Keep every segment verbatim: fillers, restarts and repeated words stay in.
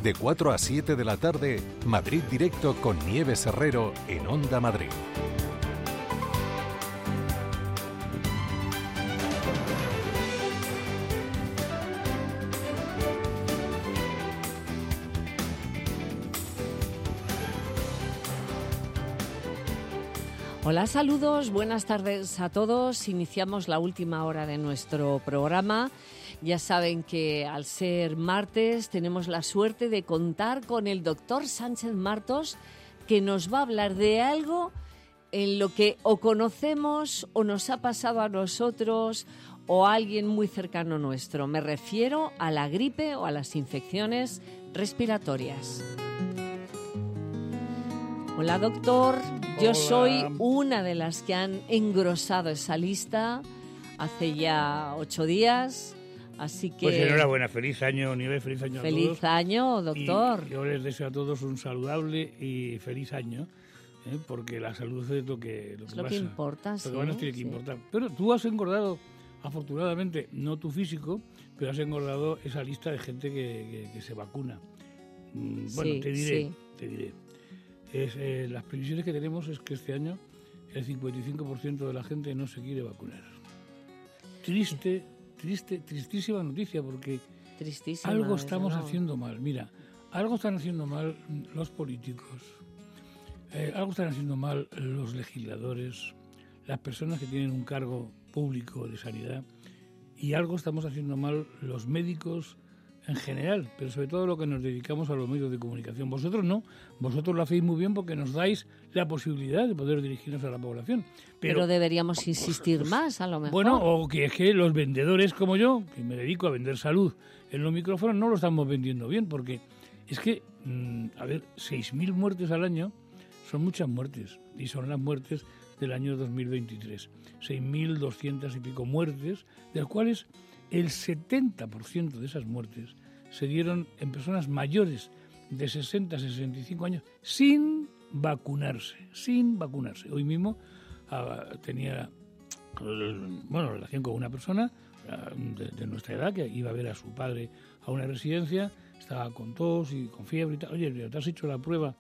De cuatro a siete de la tarde, Madrid Directo con Nieves Herrero en Onda Madrid. Hola, saludos, buenas tardes a todos. Iniciamos la última hora de nuestro programa. Ya saben que al ser martes tenemos la suerte de contar con el doctor Sánchez Martos, que nos va a hablar de algo en lo que o conocemos o nos ha pasado a nosotros o a alguien muy cercano nuestro. Me refiero a la gripe o a las infecciones respiratorias. Hola, doctor. Yo Hola. soy una de las que han engrosado esa lista hace ya ocho días, así que... Pues enhorabuena, feliz año, Nieves, feliz año a todos. Feliz año, doctor. Y yo les deseo a todos un saludable y feliz año, ¿eh? Porque la salud es lo que, lo Es que lo pasa. que importa, sí. Lo que más nos tiene que sí. importar. Pero tú has engordado, afortunadamente, no tu físico, pero has engordado esa lista de gente que, que, que se vacuna. Mm, Bueno, Sí, te diré, sí. te diré. Es, eh, las previsiones que tenemos es que este año el cincuenta y cinco por ciento de la gente no se quiere vacunar. Triste, triste, tristísima noticia, porque Tristísima. algo desde estamos luego. haciendo mal. Mira, algo están haciendo mal los políticos, eh, algo están haciendo mal los legisladores, las personas que tienen un cargo público de sanidad, y algo estamos haciendo mal los médicos en general, pero sobre todo lo que nos dedicamos a los medios de comunicación. Vosotros no, vosotros lo hacéis muy bien porque nos dais la posibilidad de poder dirigirnos a la población. Pero, Pero deberíamos insistir pues, más, a lo mejor. Bueno, o que es que los vendedores como yo, que me dedico a vender salud en los micrófonos, no lo estamos vendiendo bien, porque es que, mmm, a ver, seis mil muertes al año son muchas muertes, y son las muertes del año dos mil veintitrés. seis mil doscientas y pico muertes, de las cuales el setenta por ciento de esas muertes se dieron en personas mayores de sesenta a sesenta y cinco años sin vacunarse, sin vacunarse. Hoy mismo uh, tenía bueno, relación con una persona uh, de, de nuestra edad que iba a ver a su padre a una residencia, estaba con tos y con fiebre y tal. Oye, ¿te has hecho la prueba?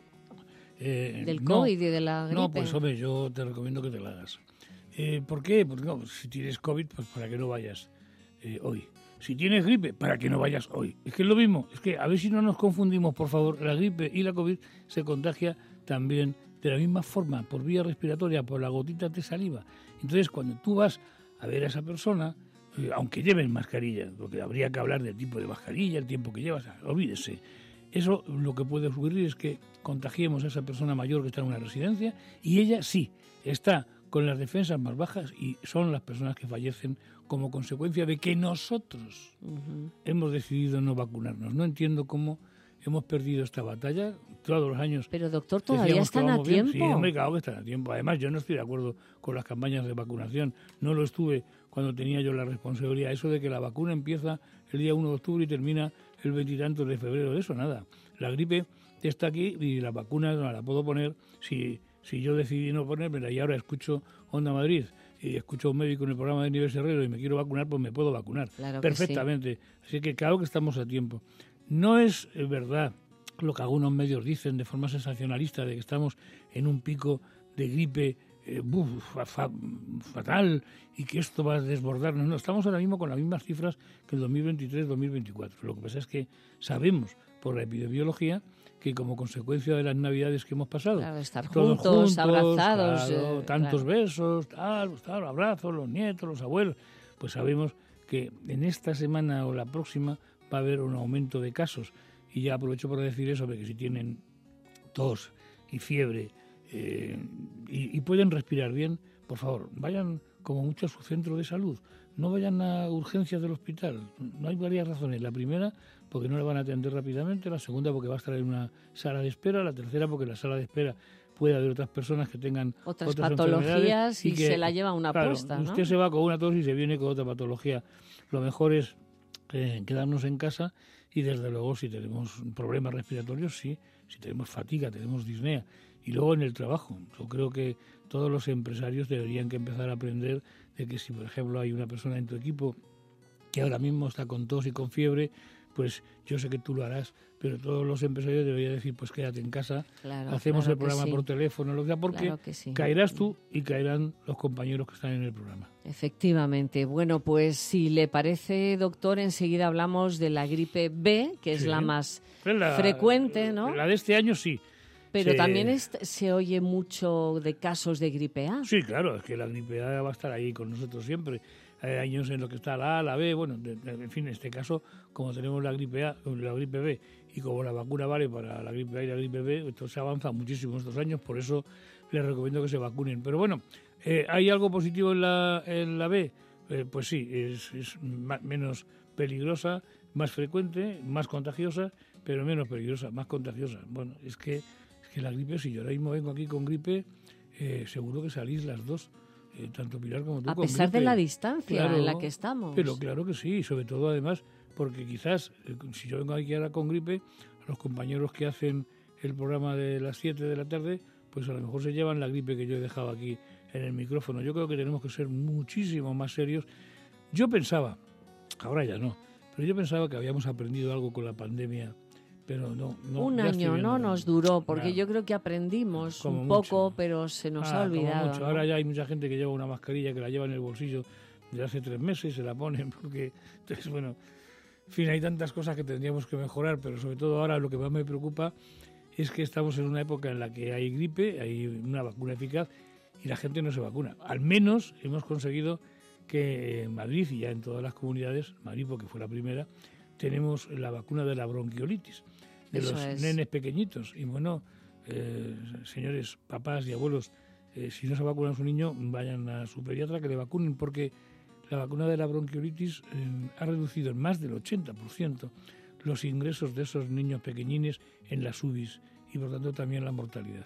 Eh, Del no, COVID y de la gripe. No, pues hombre, yo te recomiendo que te la hagas. Eh, ¿Por qué? Porque no, si tienes COVID, pues para que no vayas eh, hoy. Si tienes gripe, para que no vayas hoy. Es que es lo mismo, es que a ver si no nos confundimos, por favor. La gripe y la COVID se contagia también de la misma forma, por vía respiratoria, por la gotita de saliva. Entonces, cuando tú vas a ver a esa persona, eh, aunque lleven mascarilla, porque habría que hablar del tipo de mascarilla, el tiempo que llevas, olvídese. Eso lo que puede ocurrir es que contagiemos a esa persona mayor que está en una residencia y ella sí está con las defensas más bajas y son las personas que fallecen como consecuencia de que nosotros uh-huh. hemos decidido no vacunarnos. No entiendo cómo hemos perdido esta batalla todos los años. Pero doctor, ¿todavía están a tiempo? Sí, hombre, claro que están a tiempo. Además, yo no estoy de acuerdo con las campañas de vacunación. No lo estuve cuando tenía yo la responsabilidad. Eso de que la vacuna empieza el día uno de octubre y termina el veintitantos de febrero. De eso nada. La gripe está aquí y la vacuna no la puedo poner si... Si yo decidí no ponérmela y ahora escucho Onda Madrid y escucho a un médico en el programa de Nieves Herrero y me quiero vacunar, pues me puedo vacunar claro perfectamente. Sí. Así que claro que estamos a tiempo. No es verdad lo que algunos medios dicen de forma sensacionalista de que estamos en un pico de gripe eh, buf, fa, fa, fatal y que esto va a desbordarnos. No, estamos ahora mismo con las mismas cifras que el dos mil veintitrés dos mil veinticuatro. Lo que pasa es que sabemos por la epidemiología que como consecuencia de las navidades que hemos pasado, claro, estar todos juntos, juntos, abrazados, claro, eh, tantos claro. besos, tal, tal, abrazos, los nietos, los abuelos, pues sabemos que en esta semana o la próxima va a haber un aumento de casos. Y ya aprovecho para decir eso, porque si tienen tos y fiebre eh, y, y pueden respirar bien, por favor, vayan como mucho a su centro de salud. No vayan a urgencias del hospital. No hay varias razones. La primera, porque no le van a atender rápidamente. La segunda, porque va a estar en una sala de espera. La tercera, porque en la sala de espera puede haber otras personas que tengan otras, otras patologías y, y que, se la lleva una claro, posta, ¿no? Usted se va con una tos y se viene con otra patología. Lo mejor es eh, quedarnos en casa y, desde luego, si tenemos problemas respiratorios, sí. Si tenemos fatiga, tenemos disnea. Y luego en el trabajo. Yo creo que todos los empresarios deberían que empezar a aprender de que si, por ejemplo, hay una persona en tu equipo que ahora mismo está con tos y con fiebre, pues yo sé que tú lo harás, pero todos los empresarios deberían decir, pues quédate en casa, claro, hacemos claro el programa sí. por teléfono, lo que sea, porque claro que sí. caerás tú y caerán los compañeros que están en el programa. Efectivamente. Bueno, pues si le parece, doctor, enseguida hablamos de la gripe B, que es Sí. la más La, frecuente, ¿no? La de este año sí. Pero se... también es, se oye mucho de casos de gripe A. Sí, claro, es que la gripe A va a estar ahí con nosotros siempre. Hay años en los que está la A, la B, bueno, de, de, en fin, en este caso, como tenemos la gripe A, la gripe B, y como la vacuna vale para la gripe A y la gripe B, esto se avanza muchísimo estos años, por eso les recomiendo que se vacunen. Pero bueno, eh, ¿hay algo positivo en la, en la B? Eh, pues sí, es, es más, menos peligrosa, más frecuente, más contagiosa, pero menos peligrosa, más contagiosa. Bueno, es que, es que la gripe, si yo ahora mismo vengo aquí con gripe, eh, seguro que salís las dos. Eh, tanto Pilar como tú. A con pesar gripe. de la distancia Claro, en la que estamos. Pero claro que sí, sobre todo además, porque quizás, eh, si yo vengo aquí ahora con gripe, los compañeros que hacen el programa de las siete de la tarde, pues a lo mejor se llevan la gripe que yo he dejado aquí en el micrófono. Yo creo que tenemos que ser muchísimo más serios. Yo pensaba, ahora ya no, pero yo pensaba que habíamos aprendido algo con la pandemia. Pero no, no, un año no nos duró, porque nada. Yo creo que aprendimos Como un mucho. poco, pero se nos Ah, ha olvidado. mucho. ¿no? Ahora ya hay mucha gente que lleva una mascarilla que la lleva en el bolsillo desde hace tres meses, se la ponen porque... Entonces, bueno, en fin, hay tantas cosas que tendríamos que mejorar, pero sobre todo ahora lo que más me preocupa es que estamos en una época en la que hay gripe, hay una vacuna eficaz y la gente no se vacuna. Al menos hemos conseguido que en Madrid y ya en todas las comunidades, Madrid porque fue la primera, tenemos la vacuna de la bronquiolitis, de Eso los es. nenes pequeñitos. Y bueno, eh, señores, papás y abuelos, eh, si no se vacunan a su niño, vayan a su pediatra que le vacunen, porque la vacuna de la bronquiolitis eh, ha reducido en más del ochenta por ciento los ingresos de esos niños pequeñines en las U B Is y por tanto también la mortalidad.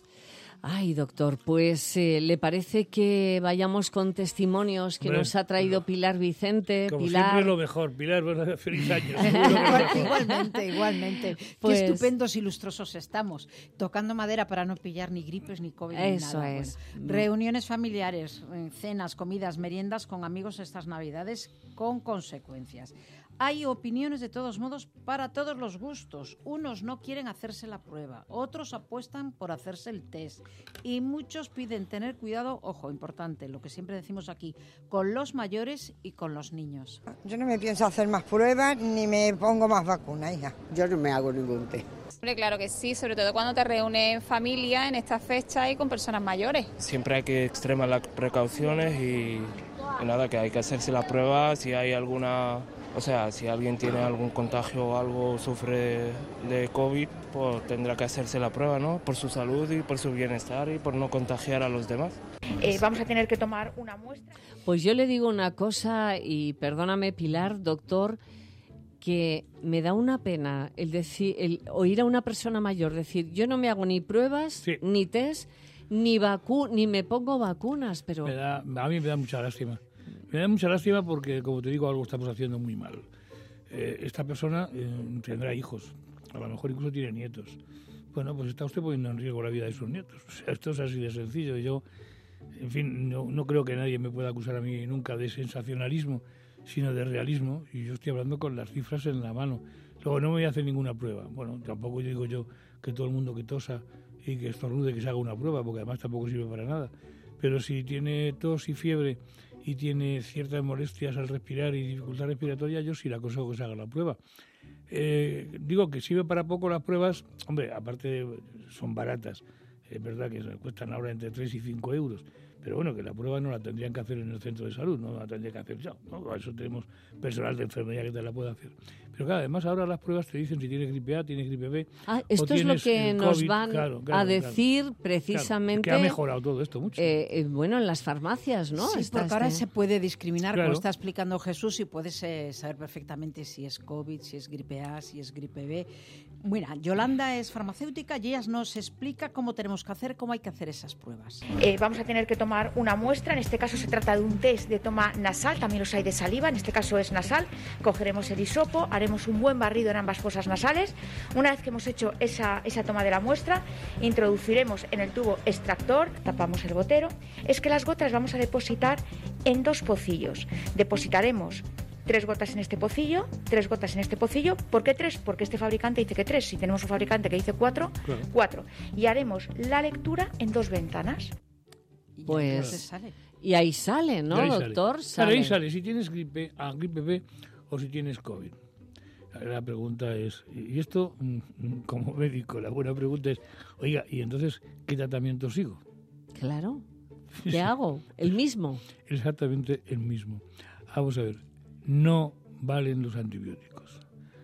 Ay, doctor, pues eh, ¿le parece que vayamos con testimonios que Hombre, nos ha traído bueno, Pilar Vicente? Como Pilar, siempre lo mejor. Pilar, bueno, feliz año. Seguro que lo mejor. Igualmente, igualmente. Pues- Qué estupendos y lustrosos estamos. Tocando madera para no pillar ni gripes ni COVID ni Eso nada. es. Bueno, reuniones familiares, eh, cenas, comidas, meriendas con amigos estas Navidades con consecuencias. Hay opiniones de todos modos para todos los gustos. Unos no quieren hacerse la prueba, otros apuestan por hacerse el test y muchos piden tener cuidado, ojo, importante, lo que siempre decimos aquí, con los mayores y con los niños. Yo no me pienso hacer más pruebas ni me pongo más vacunas, hija. Yo no me hago ningún test. Hombre, claro que sí, sobre todo cuando te reúnes en familia en esta fecha y con personas mayores. Siempre hay que extremar las precauciones y, y nada, que hay que hacerse la prueba si hay alguna, o sea, si alguien tiene algún contagio o algo, sufre de COVID, pues tendrá que hacerse la prueba, ¿no? Por su salud y por su bienestar y por no contagiar a los demás. Eh, vamos a tener que tomar una muestra. Pues yo le digo una cosa, y perdóname, Pilar, doctor, que me da una pena el decir, el oír a una persona mayor decir, yo no me hago ni pruebas, Sí. ni test, ni vacu ni me pongo vacunas, pero Me da, a mí me da mucha lástima. Me da mucha lástima porque, como te digo, algo estamos haciendo muy mal. Eh, esta persona eh, tendrá hijos, a lo mejor incluso tiene nietos. Bueno, pues está usted poniendo en riesgo la vida de sus nietos. O sea, esto es así de sencillo. Yo, en fin, no, no creo que nadie me pueda acusar a mí nunca de sensacionalismo, sino de realismo, y yo estoy hablando con las cifras en la mano. Luego no me voy a hacer ninguna prueba. Bueno, tampoco digo yo que todo el mundo que tosa y que estornude que se haga una prueba, porque además tampoco sirve para nada. Pero si tiene tos y fiebre y tiene ciertas molestias al respirar y dificultad respiratoria, yo sí le aconsejo que se haga la prueba. Eh, digo que sirve para poco las pruebas, hombre, aparte son baratas, es verdad que cuestan ahora entre tres y cinco euros, pero bueno, que la prueba no la tendrían que hacer en el centro de salud, no la tendría que hacer yo, ¿no? Para eso tenemos personal de enfermería que te la puede hacer. Pero claro, además ahora las pruebas te dicen si tienes gripe A, tienes gripe B. Ah, o esto es lo tienes que el nos COVID. van Claro, claro, a claro. decir Claro, precisamente. que ha mejorado todo esto mucho. eh, eh, bueno, en las farmacias, ¿no? Sí, Está porque ahora este- se puede discriminar, Claro. como está explicando Jesús, y puedes eh, saber perfectamente si es COVID, si es gripe A, si es gripe B. Mira, Yolanda es farmacéutica y ella nos explica cómo tenemos que hacer, cómo hay que hacer esas pruebas. Eh, vamos a tener que tomar una muestra, en este caso se trata de un test de toma nasal, también los hay de saliva, en este caso es nasal. Cogeremos el hisopo, haremos un buen barrido en ambas fosas nasales. Una vez que hemos hecho esa, esa toma de la muestra, introduciremos en el tubo extractor, tapamos el gotero. Es que las gotas vamos a depositar en dos pocillos. Depositaremos tres gotas en este pocillo, tres gotas en este pocillo. ¿Por qué tres? Porque este fabricante dice que tres. Si tenemos un fabricante que dice cuatro, claro. cuatro. Y haremos la lectura en dos ventanas. Pues... Sale. Y ahí sale, ¿no, ahí doctor? Sale. Sale. Ahí sale, si tienes gripe A, gripe B o si tienes COVID. La pregunta es, y esto como médico, la buena pregunta es, oiga, ¿y entonces qué tratamiento sigo? Claro, ¿qué sí. hago? ¿El mismo? Exactamente el mismo. Vamos a ver, no valen los antibióticos.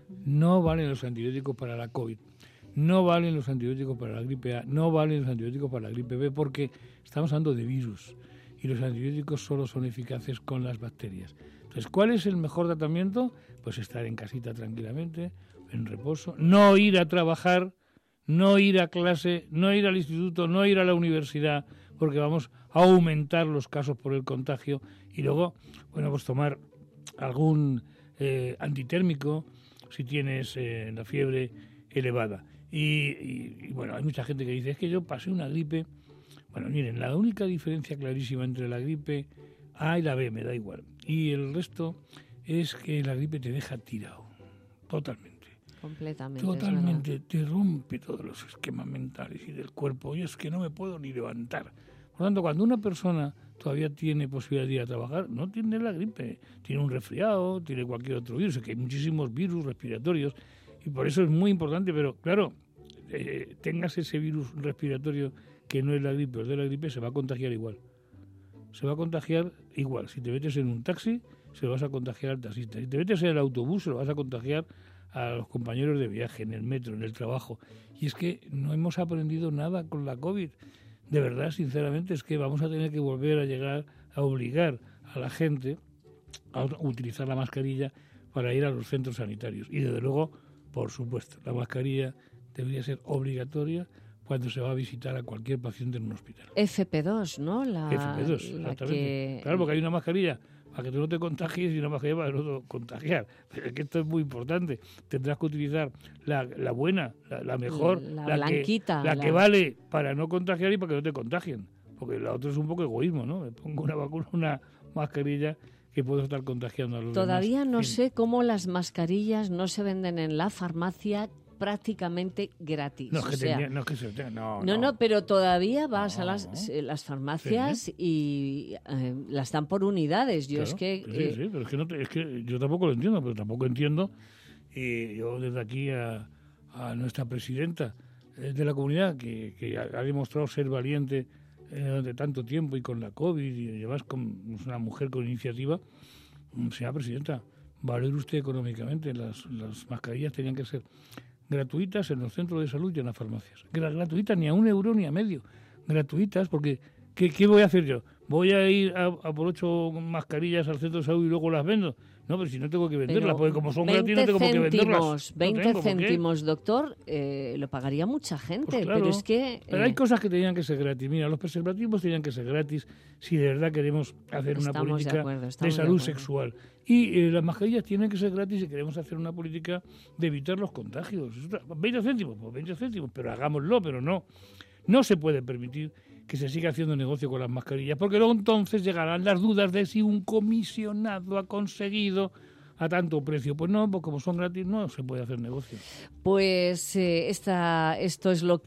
No valen los antibióticos para la COVID. No valen los antibióticos para la gripe A. No valen los antibióticos para la gripe B porque estamos hablando de virus. Y los antibióticos solo son eficaces con las bacterias. Entonces, ¿cuál es el mejor tratamiento? Pues estar en casita tranquilamente, en reposo, no ir a trabajar, no ir a clase, no ir al instituto, no ir a la universidad, porque vamos a aumentar los casos por el contagio. Y luego, bueno, pues tomar algún eh, antitérmico si tienes eh, la fiebre elevada. Y, y, y bueno, hay mucha gente que dice, es que yo pasé una gripe. Bueno, miren, la única diferencia clarísima entre la gripe A y la B, me da igual, y el resto es que la gripe te deja tirado, totalmente. Completamente. Totalmente, te rompe todos los esquemas mentales y del cuerpo, y es que no me puedo ni levantar. Por lo tanto, cuando una persona todavía tiene posibilidad de ir a trabajar, no tiene la gripe, tiene un resfriado, tiene cualquier otro virus, que hay muchísimos virus respiratorios, y por eso es muy importante, pero claro, eh, tengas ese virus respiratorio que no es la gripe o es de la gripe, se va a contagiar igual. Se va a contagiar igual. Si te metes en un taxi, se lo vas a contagiar al taxista. Si te metes en el autobús, se lo vas a contagiar a los compañeros de viaje, en el metro, en el trabajo. Y es que no hemos aprendido nada con la COVID. De verdad, sinceramente, es que vamos a tener que volver a llegar a obligar a la gente a utilizar la mascarilla para ir a los centros sanitarios. Y desde luego, por supuesto, la mascarilla debería ser obligatoria cuando se va a visitar a cualquier paciente en un hospital. F P dos, ¿no? La, F P dos, exactamente. Que... Claro, porque hay una mascarilla para que tú no te contagies y una mascarilla para no contagiar. Pero es que esto es muy importante. Tendrás que utilizar la, la buena, la, la mejor, la, la, blanquita, que, la, la que vale para no contagiar y para que no te contagien. Porque la otra es un poco egoísmo, ¿no? Me pongo una vacuna, una mascarilla que puedo estar contagiando a los Todavía demás. no sí. sé cómo las mascarillas no se venden en la farmacia prácticamente gratis. No, es que, o sea, tenía, no, es que se tenía, no, no, no, no, pero todavía vas no, a las, no. las farmacias sí. y eh, las dan por unidades. Yo claro, es que... Sí, eh, sí, pero es que, no te, es que yo tampoco lo entiendo, pero tampoco entiendo. Y yo desde aquí a, a nuestra presidenta de la comunidad, que, que ha demostrado ser valiente eh, durante tanto tiempo y con la COVID, y además con, es una mujer con iniciativa, señora presidenta, valer usted económicamente. Las, las mascarillas tenían que ser gratuitas en los centros de salud y en las farmacias. Gratuitas, ni a un euro ni a medio. Gratuitas, porque ¿qué, qué voy a hacer yo? ¿Voy a ir a, a por ocho mascarillas al centro de salud y luego las vendo? No, pero si no tengo que venderlas, pero porque como son gratis no tengo por qué venderlas. veinte no tengo céntimos, doctor, eh, lo pagaría mucha gente, pues claro, pero es que... Eh... Pero hay cosas que tenían que ser gratis. Mira, los preservativos tenían que ser gratis si de verdad queremos hacer estamos una política de, acuerdo, de salud de sexual. Y eh, las mascarillas tienen que ser gratis si queremos hacer una política de evitar los contagios. veinte céntimos, pues veinte céntimos, pero hagámoslo, pero no. No se puede permitir que se siga haciendo negocio con las mascarillas, porque luego entonces llegarán las dudas de si un comisionado ha conseguido a tanto precio. Pues no, pues como son gratis no se puede hacer negocio. Pues eh, esta, esto es lo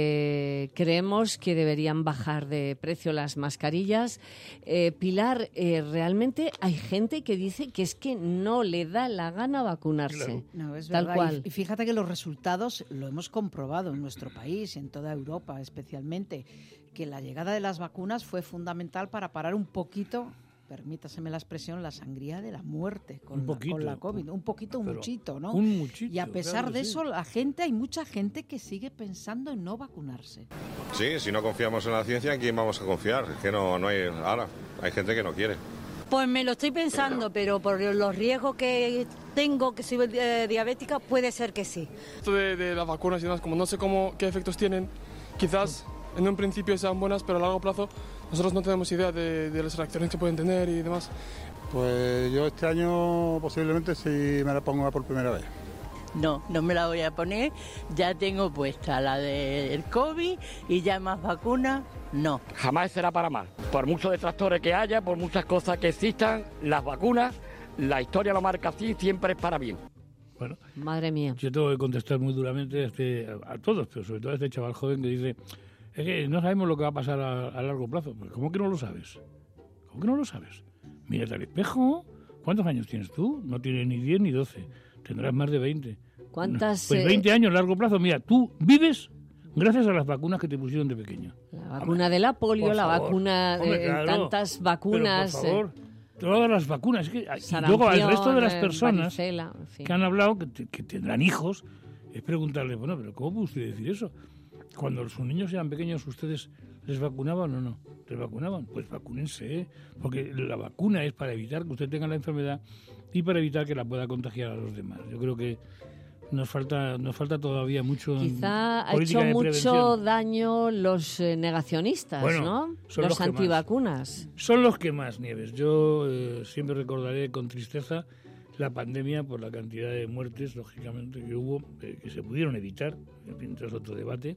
que creemos que deberían bajar de precio las mascarillas. Eh, Pilar, eh, realmente hay gente que dice que es que no le da la gana vacunarse. Claro. No, es tal verdad. cual. Y fíjate que los resultados lo hemos comprobado en nuestro país, en toda Europa especialmente, que la llegada de las vacunas fue fundamental para parar un poquito, permítaseme la expresión, la sangría de la muerte con, poquito, la, con la COVID. Un poquito, un muchito, ¿no? Un muchito. Y a pesar claro de sí. eso, la gente, hay mucha gente que sigue pensando en no vacunarse. Sí, si no confiamos en la ciencia, ¿en quién vamos a confiar? Es que no, no hay... Ahora, hay gente que no quiere. Pues me lo estoy pensando, pero por los riesgos que tengo, que soy eh, diabética, puede ser que sí. Esto de, de las vacunas y demás, como no sé cómo, qué efectos tienen, quizás en un principio sean buenas, pero a largo plazo nosotros no tenemos idea de, de las reacciones que pueden tener y demás. Pues yo este año posiblemente sí me la pongo por primera vez. No, no me la voy a poner, ya tengo puesta la del COVID y ya más vacunas, no. Jamás será para mal. Por muchos detractores que haya, por muchas cosas que existan, las vacunas la historia lo marca así, siempre es para bien. Bueno, madre mía. Yo tengo que contestar muy duramente a, este, a, a todos, pero sobre todo a este chaval joven que dice, es que no sabemos lo que va a pasar a, a largo plazo. ¿Cómo que no lo sabes? ¿Cómo que no lo sabes? Mírate al espejo. ¿Cuántos años tienes tú? No tienes ni diez ni doce. Tendrás más de veinte. ¿Cuántas? Pues veinte años, largo plazo. Mira, tú vives gracias a las vacunas que te pusieron de pequeño. La vacuna Hombre, de la polio, la favor. vacuna de Hombre, claro, tantas vacunas. Pero por favor, eh, todas las vacunas. Es que, y luego al resto de las personas varicela, en fin. que han hablado, que, que tendrán hijos, es preguntarles, bueno, pero ¿cómo puede usted decir eso? Cuando sus niños eran pequeños, ¿ustedes les vacunaban o no? ¿Les vacunaban? Pues vacúnense, ¿eh? Porque la vacuna es para evitar que usted tenga la enfermedad y para evitar que la pueda contagiar a los demás. Yo creo que nos falta nos falta todavía mucho. Quizá ha hecho mucho daño los eh, negacionistas, bueno, ¿no? Los, los antivacunas. Son los que más, Nieves. Yo eh, siempre recordaré con tristeza la pandemia por la cantidad de muertes, lógicamente, que hubo, eh, que se pudieron evitar, en fin, tras otro debate.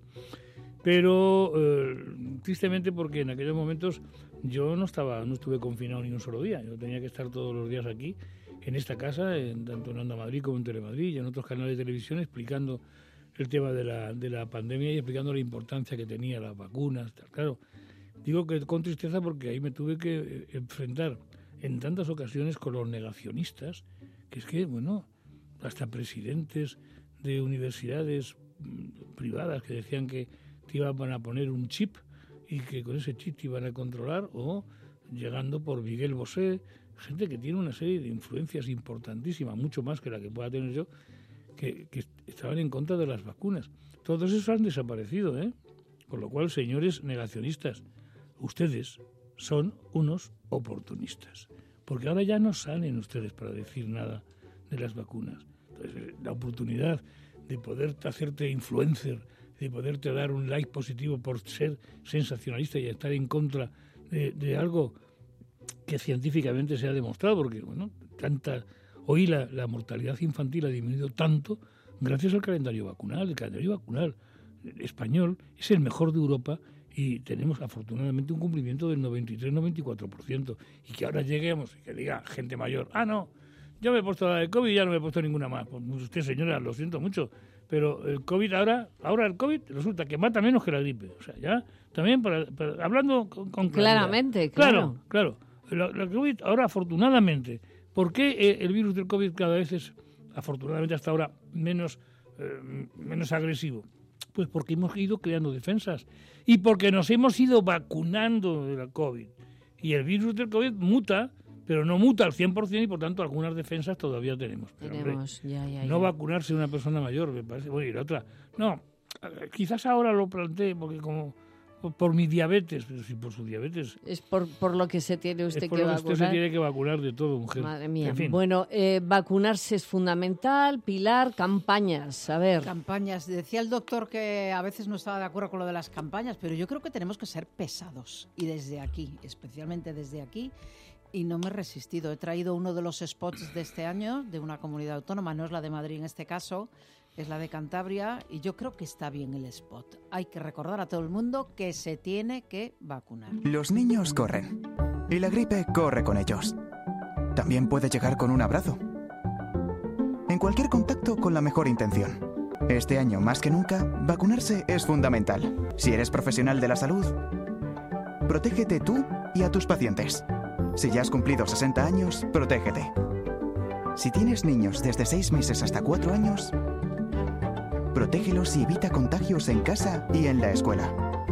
Pero eh, tristemente porque en aquellos momentos yo no estaba, no estuve confinado ni un solo día. Yo tenía que estar todos los días aquí, en esta casa, en, tanto en Onda Madrid como en Telemadrid y en otros canales de televisión, explicando el tema de la, de la pandemia y explicando la importancia que tenía las vacunas. Tal. Claro, digo que con tristeza porque ahí me tuve que enfrentar en tantas ocasiones con los negacionistas, que es que, bueno, hasta presidentes de universidades privadas que decían que te iban a poner un chip y que con ese chip te iban a controlar, o llegando por Miguel Bosé, gente que tiene una serie de influencias importantísimas, mucho más que la que pueda tener yo, que, que estaban en contra de las vacunas. Todos esos han desaparecido, ¿eh? Con lo cual, señores negacionistas, ustedes son unos oportunistas, porque ahora ya no salen ustedes para decir nada de las vacunas. Entonces, la oportunidad de poder hacerte influencer, de poderte dar un like positivo por ser sensacionalista y estar en contra de, de algo que científicamente se ha demostrado, porque bueno, tanta hoy la, la mortalidad infantil ha disminuido tanto gracias al calendario vacunal. El calendario vacunal español es el mejor de Europa y tenemos afortunadamente un cumplimiento del noventa y tres noventa y cuatro por ciento. Y que ahora lleguemos y que diga gente mayor, ah, no, yo me he puesto la de COVID y ya no me he puesto ninguna más. Pues usted, señora, lo siento mucho, pero el COVID ahora, ahora el COVID resulta que mata menos que la gripe. O sea, ya también para, para, hablando con, con claridad. Claramente, claro. Claro, claro. La, la COVID ahora, afortunadamente, ¿por qué el virus del COVID cada vez es, afortunadamente hasta ahora, menos, eh, menos agresivo? Pues porque hemos ido creando defensas y porque nos hemos ido vacunando de la COVID. Y el virus del COVID muta, pero no muta al cien por ciento y por tanto algunas defensas todavía tenemos. Pero, tenemos, hombre, ya, ya, no ya. vacunarse una persona mayor, me parece. Bueno, y la otra, no, quizás ahora lo planteé porque como por, por mi diabetes, pero si por su diabetes. Es por, por lo que se tiene usted es por que lo que vacunar. Usted se tiene que vacunar de todo, mujer. Madre mía. En fin. Bueno, eh, vacunarse es fundamental. Pilar, campañas, a ver. Campañas. Decía el doctor que a veces no estaba de acuerdo con lo de las campañas, pero yo creo que tenemos que ser pesados. Y desde aquí, especialmente desde aquí, y no me he resistido. He traído uno de los spots de este año, de una comunidad autónoma, no es la de Madrid en este caso, es la de Cantabria, y yo creo que está bien el spot. Hay que recordar a todo el mundo que se tiene que vacunar. Los niños corren, y la gripe corre con ellos. También puede llegar con un abrazo. En cualquier contacto con la mejor intención. Este año, más que nunca, vacunarse es fundamental. Si eres profesional de la salud, protégete tú y a tus pacientes. Si ya has cumplido sesenta años, protégete. Si tienes niños desde seis meses hasta cuatro años, protégelos y evita contagios en casa y en la escuela.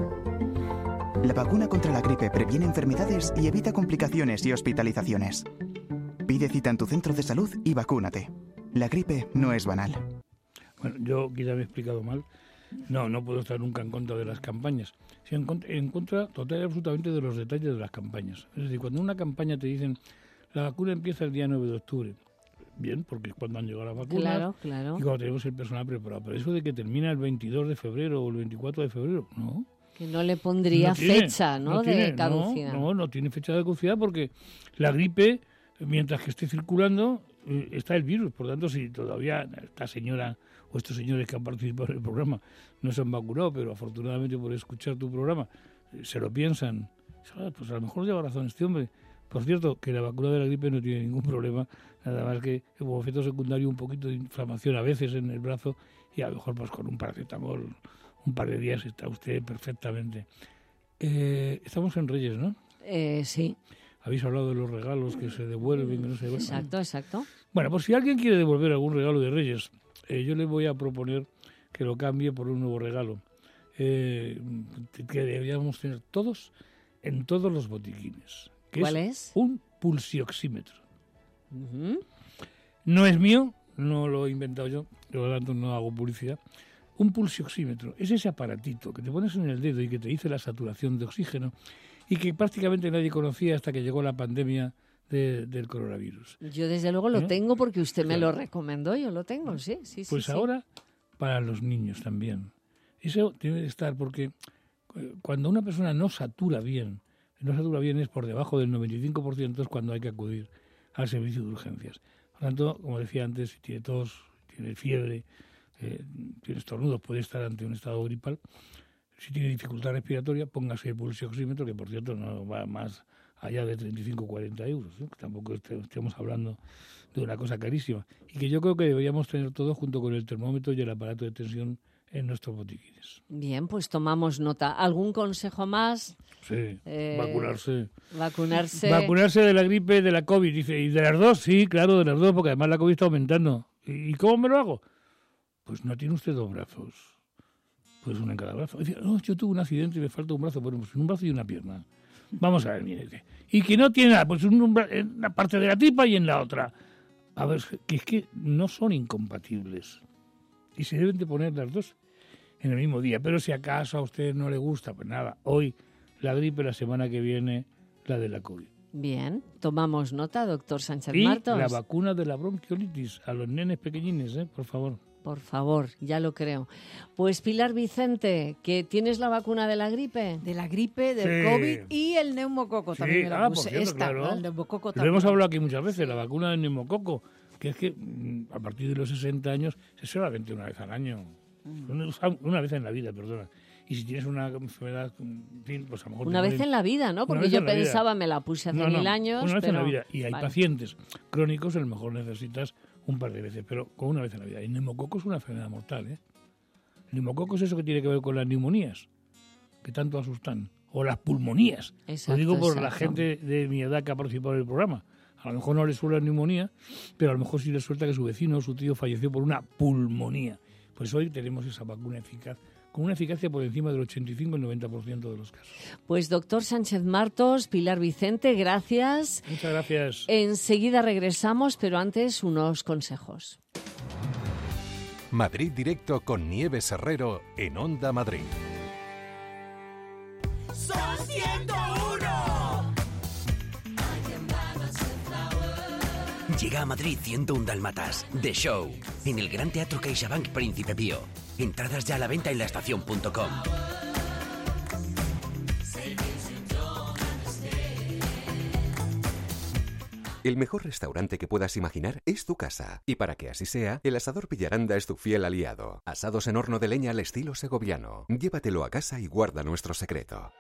La vacuna contra la gripe previene enfermedades y evita complicaciones y hospitalizaciones. Pide cita en tu centro de salud y vacúnate. La gripe no es banal. Bueno, yo quizá me he explicado mal. No, no puedo estar nunca en contra de las campañas. Sí, en, contra, en contra total y absolutamente de los detalles de las campañas. Es decir, cuando una campaña te dicen la vacuna empieza el día nueve de octubre, bien, porque es cuando han llegado las vacunas. Claro, claro. Y cuando tenemos el personal preparado. Pero eso de que termina el veintidós de febrero o el veinticuatro de febrero, no. Que no le pondría no tiene, fecha, ¿no? no de tiene, caducidad. No, no, no tiene fecha de caducidad porque la gripe, mientras que esté circulando, está el virus. Por tanto, si todavía esta señora o estos señores que han participado en el programa no se han vacunado, pero afortunadamente por escuchar tu programa se lo piensan, pues a lo mejor lleva razón este hombre, Por cierto, que la vacuna de la gripe no tiene ningún problema, nada más que como efecto secundario un poquito de inflamación a veces en el brazo y a lo mejor pues con un paracetamol un par de días está usted perfectamente. Eh, estamos en Reyes, ¿no? Eh, sí. Habéis hablado de los regalos que se devuelven, que no se devuelven. Exacto, exacto. Bueno, pues si alguien quiere devolver algún regalo de Reyes, eh, yo le voy a proponer que lo cambie por un nuevo regalo. Eh, que deberíamos tener todos en todos los botiquines. Que ¿Cuál es? es? Un pulsioxímetro. Uh-huh. No es mío, no lo he inventado yo, por lo tanto no hago publicidad. Un pulsioxímetro es ese aparatito que te pones en el dedo y que te dice la saturación de oxígeno y que prácticamente nadie conocía hasta que llegó la pandemia de, del coronavirus. Yo desde luego lo ¿Eh? tengo porque usted me Claro. lo recomendó, yo lo tengo, sí, sí, Pues sí. ahora para los niños también. Eso debe de estar porque eh, cuando una persona no satura bien, no satura bien es por debajo del noventa y cinco por ciento es cuando hay que acudir al servicio de urgencias. Por lo tanto, como decía antes, si tiene tos, tiene fiebre, eh, tiene estornudos, puede estar ante un estado gripal. Si tiene dificultad respiratoria, póngase el pulsioxímetro, que por cierto no va más allá de treinta y cinco o cuarenta euros, ¿no? Que tampoco este, estemos hablando de una cosa carísima. Y que yo creo que deberíamos tener todo junto con el termómetro y el aparato de tensión en nuestros botiquines. Bien, pues tomamos nota. ¿Algún consejo más? Sí, Eh, vacunarse. Vacunarse. Vacunarse de la gripe, de la COVID. Dice, ¿y de las dos? Sí, claro, de las dos, porque además la COVID está aumentando. ¿Y cómo me lo hago? Pues no tiene usted dos brazos. Pues uno en cada brazo. Dice, no, yo tuve un accidente y me falta un brazo. Bueno, pues un brazo y una pierna. Vamos a ver, mire. Y que no tiene nada, pues un, un, en una parte de la tripa y en la otra. A ver, que es que no son incompatibles. Y se deben de poner las dos en el mismo día. Pero si acaso a usted no le gusta, pues nada, hoy la gripe, la semana que viene la de la COVID. Bien, tomamos nota, doctor Sánchez Y Martos. la vacuna de la bronquiolitis a los nenes pequeñines, ¿eh? Por favor. Por favor, ya lo creo. Pues Pilar Vicente, que tienes la vacuna de la gripe. De la gripe, del Sí. COVID y el neumococo Sí, también me la ah, puse. por cierto, Esta, claro. el neumococo Lo también. hemos hablado aquí muchas veces, la vacuna del neumococo, que es que mm, a partir de los sesenta años es solamente una vez al año. Una, una vez en la vida, perdona. Y si tienes una enfermedad, en fin, pues a lo mejor... Una te vez pueden- en la vida, ¿no? Una Porque vez yo en la vida. pensaba, me la puse hace No, no, mil años, una vez pero... en la vida. Y hay Vale. pacientes crónicos, a lo mejor necesitas un par de veces, pero con una vez en la vida. Y el neumococo es una enfermedad mortal, ¿eh? El neumococo es eso que tiene que ver con las neumonías, que tanto asustan, o las pulmonías. Exacto, Lo digo por la exacto. gente de mi edad que ha participado en el programa. A lo mejor no le suena neumonía, pero a lo mejor sí le suelta que su vecino o su tío falleció por una pulmonía. Pues hoy tenemos esa vacuna eficaz, con una eficacia por encima del ochenta y cinco y noventa por ciento de los casos. Pues doctor Sánchez Martos, Pilar Vicente, gracias. Muchas gracias. Enseguida regresamos, pero antes unos consejos. Madrid Directo con Nieves Herrero en Onda Madrid. Son ciento uno. Llega a Madrid ciento uno Dálmatas, The Show, en el Gran Teatro CaixaBank Príncipe Pío. Entradas ya a la venta en la estación punto com. El mejor restaurante que puedas imaginar es tu casa. Y para que así sea, el Asador Villaranda es tu fiel aliado. Asados en horno de leña al estilo segoviano. Llévatelo a casa y guarda nuestro secreto.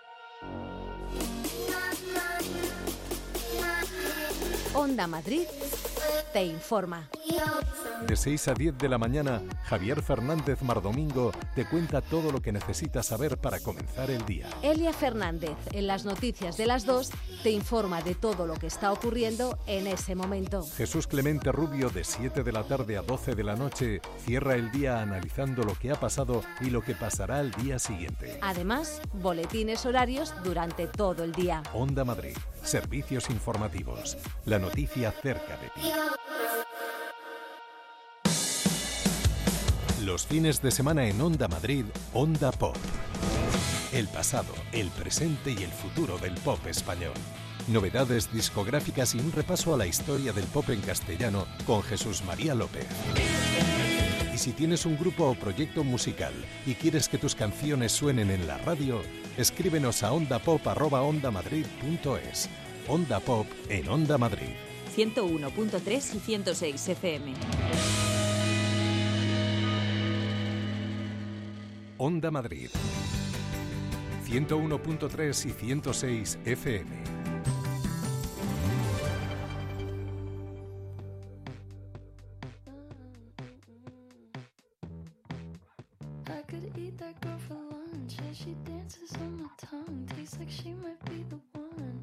Onda Madrid te informa. De seis a diez de la mañana, Javier Fernández Mardomingo te cuenta todo lo que necesitas saber para comenzar el día. Elia Fernández, en las noticias de las dos, te informa de todo lo que está ocurriendo en ese momento. Jesús Clemente Rubio, de siete de la tarde a doce de la noche, cierra el día analizando lo que ha pasado y lo que pasará al día siguiente. Además, boletines horarios durante todo el día. Onda Madrid, servicios informativos. La noticia cerca de ti. Los fines de semana en Onda Madrid, Onda Pop. El pasado, el presente y el futuro del pop español. Novedades discográficas y un repaso a la historia del pop en castellano con Jesús María López. Y si tienes un grupo o proyecto musical y quieres que tus canciones suenen en la radio, escríbenos a ondapop arroba ondamadrid punto es. Onda Pop en Onda Madrid. ciento uno punto tres y ciento seis F M. Onda Madrid. ciento uno punto tres y ciento seis F M. could eat that girl for lunch as she dances on my tongue. Tastes like she might be the one.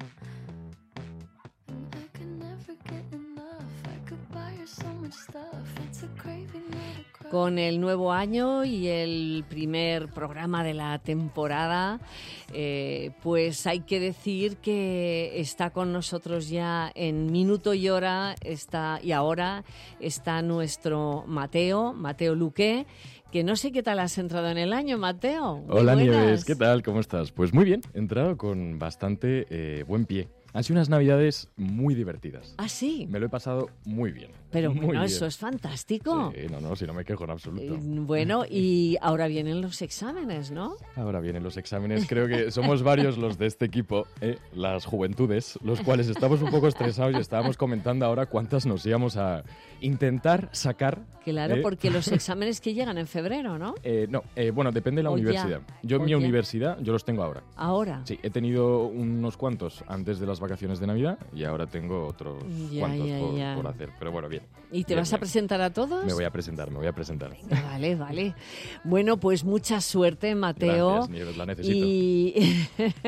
And I could never get enough. I could buy her so much stuff. It's a craving, not a crush. Con el nuevo año y el primer programa de la temporada, eh, pues hay que decir que está con nosotros ya en minuto y hora está, y ahora está nuestro Mateo, Mateo Luque, que no sé qué tal has entrado en el año, Mateo. Muy Hola, buenas. Nieves, ¿qué tal? ¿Cómo estás? Pues muy bien, he entrado con bastante eh, buen pie. Han sido unas navidades muy divertidas. ¿Ah, sí? Me lo he pasado muy bien. Pero muy bueno, bien. eso es fantástico. Sí, no, no, si no me quejo en absoluto. Eh, Bueno, y ahora vienen los exámenes, ¿no? Ahora vienen los exámenes. Creo que somos varios los de este equipo, ¿eh? Las juventudes, los cuales estamos un poco estresados y estábamos comentando ahora cuántas nos íbamos a intentar sacar. Claro, ¿eh? porque los exámenes que llegan en febrero, ¿no? Eh, no, eh, bueno, depende de la O ya. universidad. Yo en O mi ya. universidad, yo los tengo ahora. Ahora. Sí, he tenido unos cuantos antes de las vacaciones de Navidad y ahora tengo otros Ya, cuantos ya, por, ya. por hacer. Pero bueno, bien. ¿Y te Bien, vas a bien. presentar a todos? Me voy a presentar, me voy a presentar. Vale, vale. Bueno, pues mucha suerte, Mateo. Gracias, Nieves, la necesito. Y,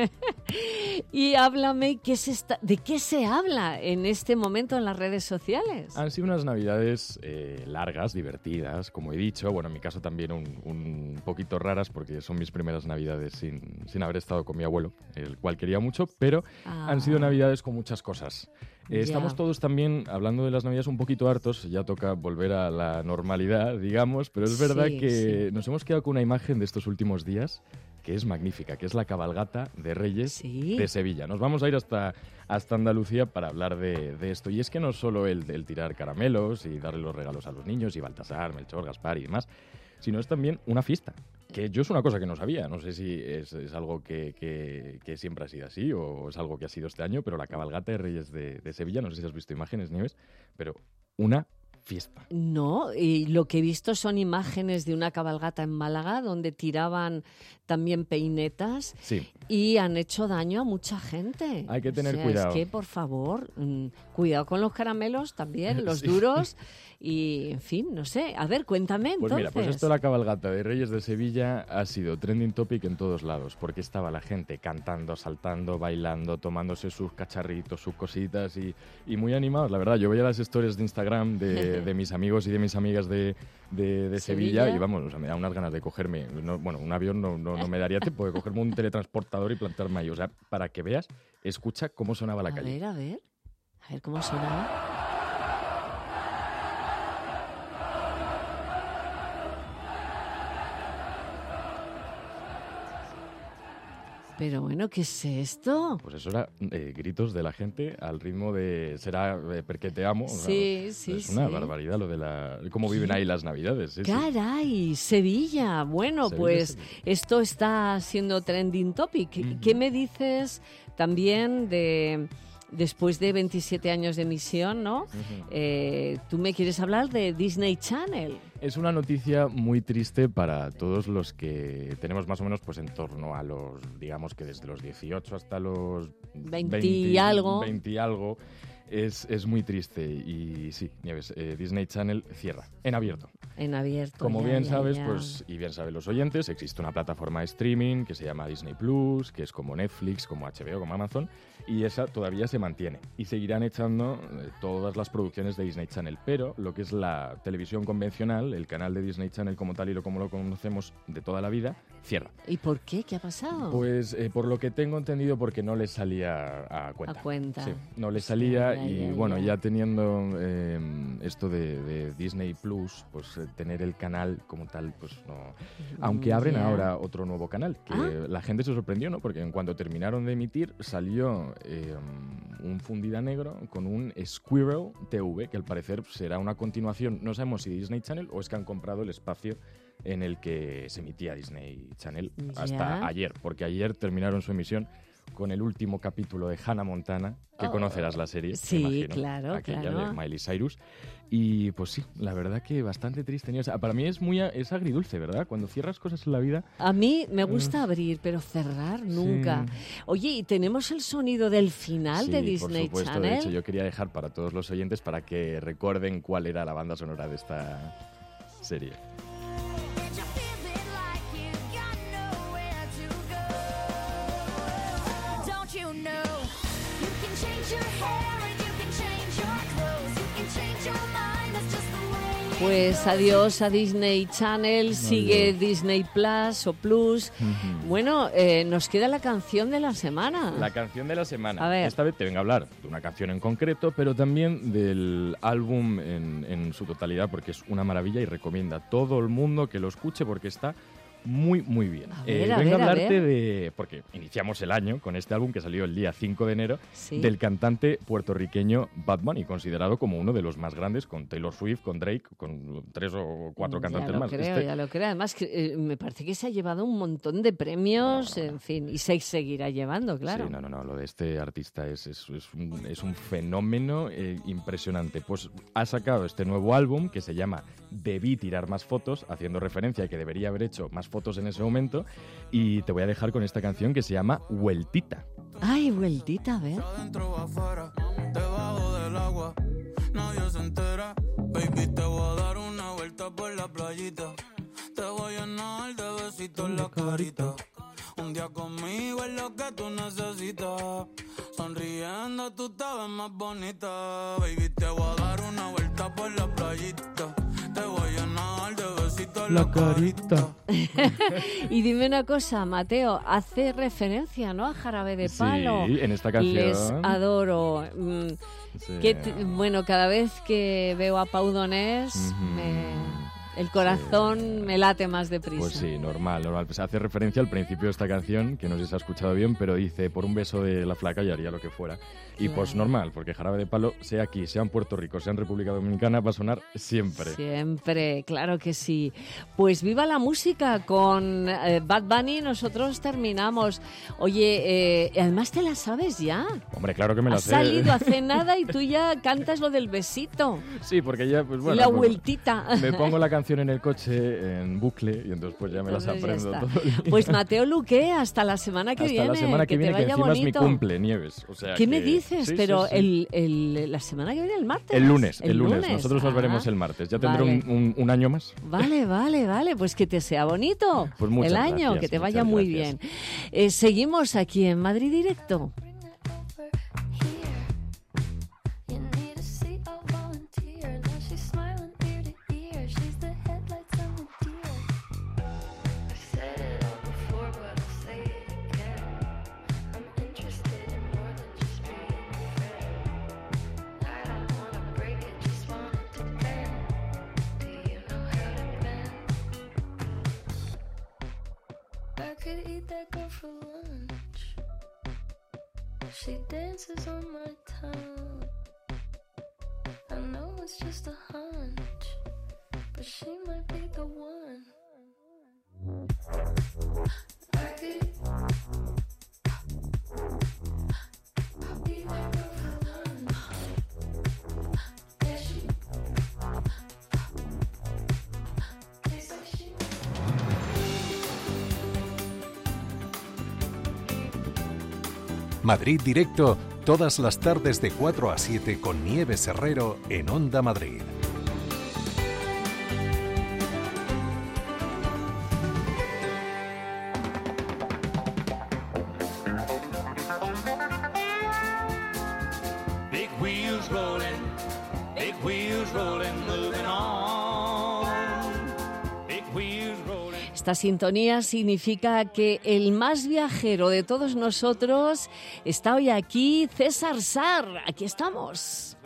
y háblame, ¿qué se está... ¿de qué se habla en este momento en las redes sociales? Han sido unas navidades eh, largas, divertidas, como he dicho. Bueno, en mi caso también un, un poquito raras porque son mis primeras navidades sin, sin haber estado con mi abuelo, el cual quería mucho, pero Ah. han sido navidades con muchas cosas. Eh, Ya. estamos todos también, hablando de las navidades, un poquito hartos. Ya toca volver a la normalidad, digamos, pero es verdad Sí, que sí. nos hemos quedado con una imagen de estos últimos días que es magnífica, que es la cabalgata de Reyes de Sevilla. Nos vamos a ir hasta, hasta Andalucía para hablar de, de esto. Y es que no solo el, el tirar caramelos y darle los regalos a los niños, y Baltasar, Melchor, Gaspar y demás, sino es también una fiesta. Que yo es una cosa que no sabía, no sé si es, es algo que, que, que siempre ha sido así o es algo que ha sido este año, pero la cabalgata de Reyes de, de Sevilla, no sé si has visto imágenes, Nieves, pero una fiesta. No, y lo que he visto son imágenes de una cabalgata en Málaga donde tiraban también peinetas Sí. y han hecho daño a mucha gente. Hay que tener O sea, cuidado. Es que, por favor, mm, cuidado con los caramelos también, los Sí. duros y, en fin, no sé. A ver, cuéntame Pues entonces. mira, pues esto de la cabalgata de Reyes de Sevilla ha sido trending topic en todos lados, porque estaba la gente cantando, saltando, bailando, tomándose sus cacharritos, sus cositas y, y muy animados. La verdad, yo veía las stories de Instagram de, de mis amigos y de mis amigas de, de, de Sevilla. Sevilla. Y vamos, o sea, me da unas ganas de cogerme, no, bueno, un avión no, no, no me daría tiempo de cogerme un teletransportador y plantarme ahí. O sea, para que veas, escucha cómo sonaba la A calle. ver, a ver. A ver cómo sonaba. Pero bueno, ¿qué es esto? Pues eso era eh, gritos de la gente al ritmo de será eh, porque te amo. O sea, Sí, sí, es una sí. barbaridad lo de la cómo viven ¿Qué? ahí las Navidades. sí, sí. Caray, Sevilla. Bueno, Sevilla, pues Sevilla. esto está siendo trending topic. ¿Qué me dices también de después de veintisiete años de emisión, ¿no? Ujú. Eh, tú me quieres hablar de Disney Channel. Es una noticia muy triste para todos los que tenemos más o menos pues en torno a los, digamos que desde los dieciocho hasta los veinte y algo. veinte y algo. Es, es muy triste y sí, Nieves, eh, Disney Channel cierra, en abierto. En abierto. Como ya, bien ya, sabes, ya. pues y bien saben los oyentes, existe una plataforma de streaming que se llama Disney Plus, que es como Netflix, como H B O, como Amazon, y esa todavía se mantiene. Y seguirán echando eh, todas las producciones de Disney Channel, pero lo que es la televisión convencional, el canal de Disney Channel como tal y lo como lo conocemos de toda la vida, cierra. ¿Y por qué? ¿Qué ha pasado? Pues eh, por lo que tengo entendido, porque no les salía a cuenta. A cuenta. Sí, no les salía ya, y ya, bueno, ya. ya teniendo eh, esto de, de Disney Plus, pues eh, tener el canal como tal, pues no. Aunque abren ya. ahora otro nuevo canal, que Ah. la gente se sorprendió, ¿no? Porque en cuanto terminaron de emitir, salió eh, un fundida negro con un Squirrel T V, que al parecer será una continuación, no sabemos si de Disney Channel o es que han comprado el espacio en el que se emitía Disney Channel hasta Ya. ayer, porque ayer terminaron su emisión con el último capítulo de Hannah Montana, que Oh. conocerás la serie, me Sí, imagino, claro, aquella claro. de Miley Cyrus. Y pues sí, la verdad que bastante triste. O sea, para mí es muy a- es agridulce, ¿verdad? Cuando cierras cosas en la vida. A mí me gusta abrir, pero cerrar nunca. Oye, ¿y tenemos el sonido del final Sí, de Disney por supuesto. Channel? De hecho, yo quería dejar para todos los oyentes para que recuerden cuál era la banda sonora de esta serie. Pues adiós a Disney Channel, sigue Adiós. Disney Plus o Plus. Ujú. Bueno, eh, nos queda la canción de la semana. La canción de la semana. A ver. Esta vez te vengo a hablar de una canción en concreto, pero también del álbum en, en su totalidad, porque es una maravilla y recomienda a todo el mundo que lo escuche porque está muy, muy bien. A ver, a vengo ver, a a hablarte ver. de... Porque iniciamos el año con este álbum que salió el día cinco de enero, Sí. del cantante puertorriqueño Bad Bunny, considerado como uno de los más grandes, con Taylor Swift, con Drake, con tres o cuatro cantantes ya lo más. creo, Este- ya lo creo. Además, que, eh, me parece que se ha llevado un montón de premios, en fin, y se seguirá llevando, claro. Sí, no, no, no, lo de este artista es, es, es, un, es un fenómeno eh, impresionante. Pues ha sacado este nuevo álbum que se llama Debí tirar más fotos, haciendo referencia a que debería haber hecho más fotos en ese momento, y te voy a dejar con esta canción que se llama Vueltita. Ay, vueltita, a ver. Debajo del agua, nadie se entera. Baby, te voy a dar una vuelta por la playita. Te voy a llenar de besitos en la carita. Un día conmigo es lo que tú necesitas. Sonriendo tú te ves más bonita. Baby, te voy a dar una vuelta por la playita. Te voy a llenar de besitos en la carita. Y dime una cosa, Mateo, hace referencia, ¿no?, a Jarabe de Palo. Sí, en esta canción. Les adoro. Mm, Sí. que t- bueno, cada vez que veo a Pau Donés, Ujú. me- el corazón me late más deprisa. Pues sí, normal, normal. Pues hace referencia al principio de esta canción, que no sé si se ha escuchado bien, pero dice, por un beso de la flaca y haría lo que fuera. Y pues Claro. normal, porque Jarabe de Palo, sea aquí, sea en Puerto Rico, sea en República Dominicana, va a sonar siempre. Siempre, claro que sí. Pues viva la música con eh, Bad Bunny. Nosotros terminamos. Oye, eh, además te la sabes ya. Hombre, claro que me la Has sé. salido hace nada y tú ya cantas lo del besito. Sí, porque ya, pues Y bueno. la pues, vueltita. me pongo la canción en el coche en bucle y entonces pues ya me las Entonces ya aprendo está. todo el día. Pues Mateo Luque, hasta la semana que Hasta viene. la semana que, que viene, te que vaya encima bonito. es mi cumple, Nieves. O sea ¿Qué me que- dices? Sí, sí, Pero sí. El, el- la semana que viene, el martes. El lunes, el, lunes. Nosotros nos Ah, veremos el martes. Ya tendré vale. un, un- un año más. Vale, vale, vale. Pues que te sea bonito Pues muchas el año, gracias, que te vaya muchas muy gracias. bien. Eh, seguimos aquí en Madrid Directo. You need a seat, I'll volunteer. Now she's smiling ear to ear. She's the headlights on the deer. I said it all before, but I'll say it again. I'm interested in more than just being a friend. I don't wanna break it, just want it to bend. Do you know how to bend? I could eat that girl for lunch. She dances on my tongue. I know it's just a hunch, but she might be the one. I could be that girl for lunch. Yeah, she they say she Madrid Directo, todas las tardes de cuatro a siete con Nieves Herrero en Onda Madrid. Big wheels rolling, big wheels rolling, moving on. Big wheels rolling. Esta sintonía significa que el más viajero de todos nosotros está hoy aquí, César Sar. Aquí estamos.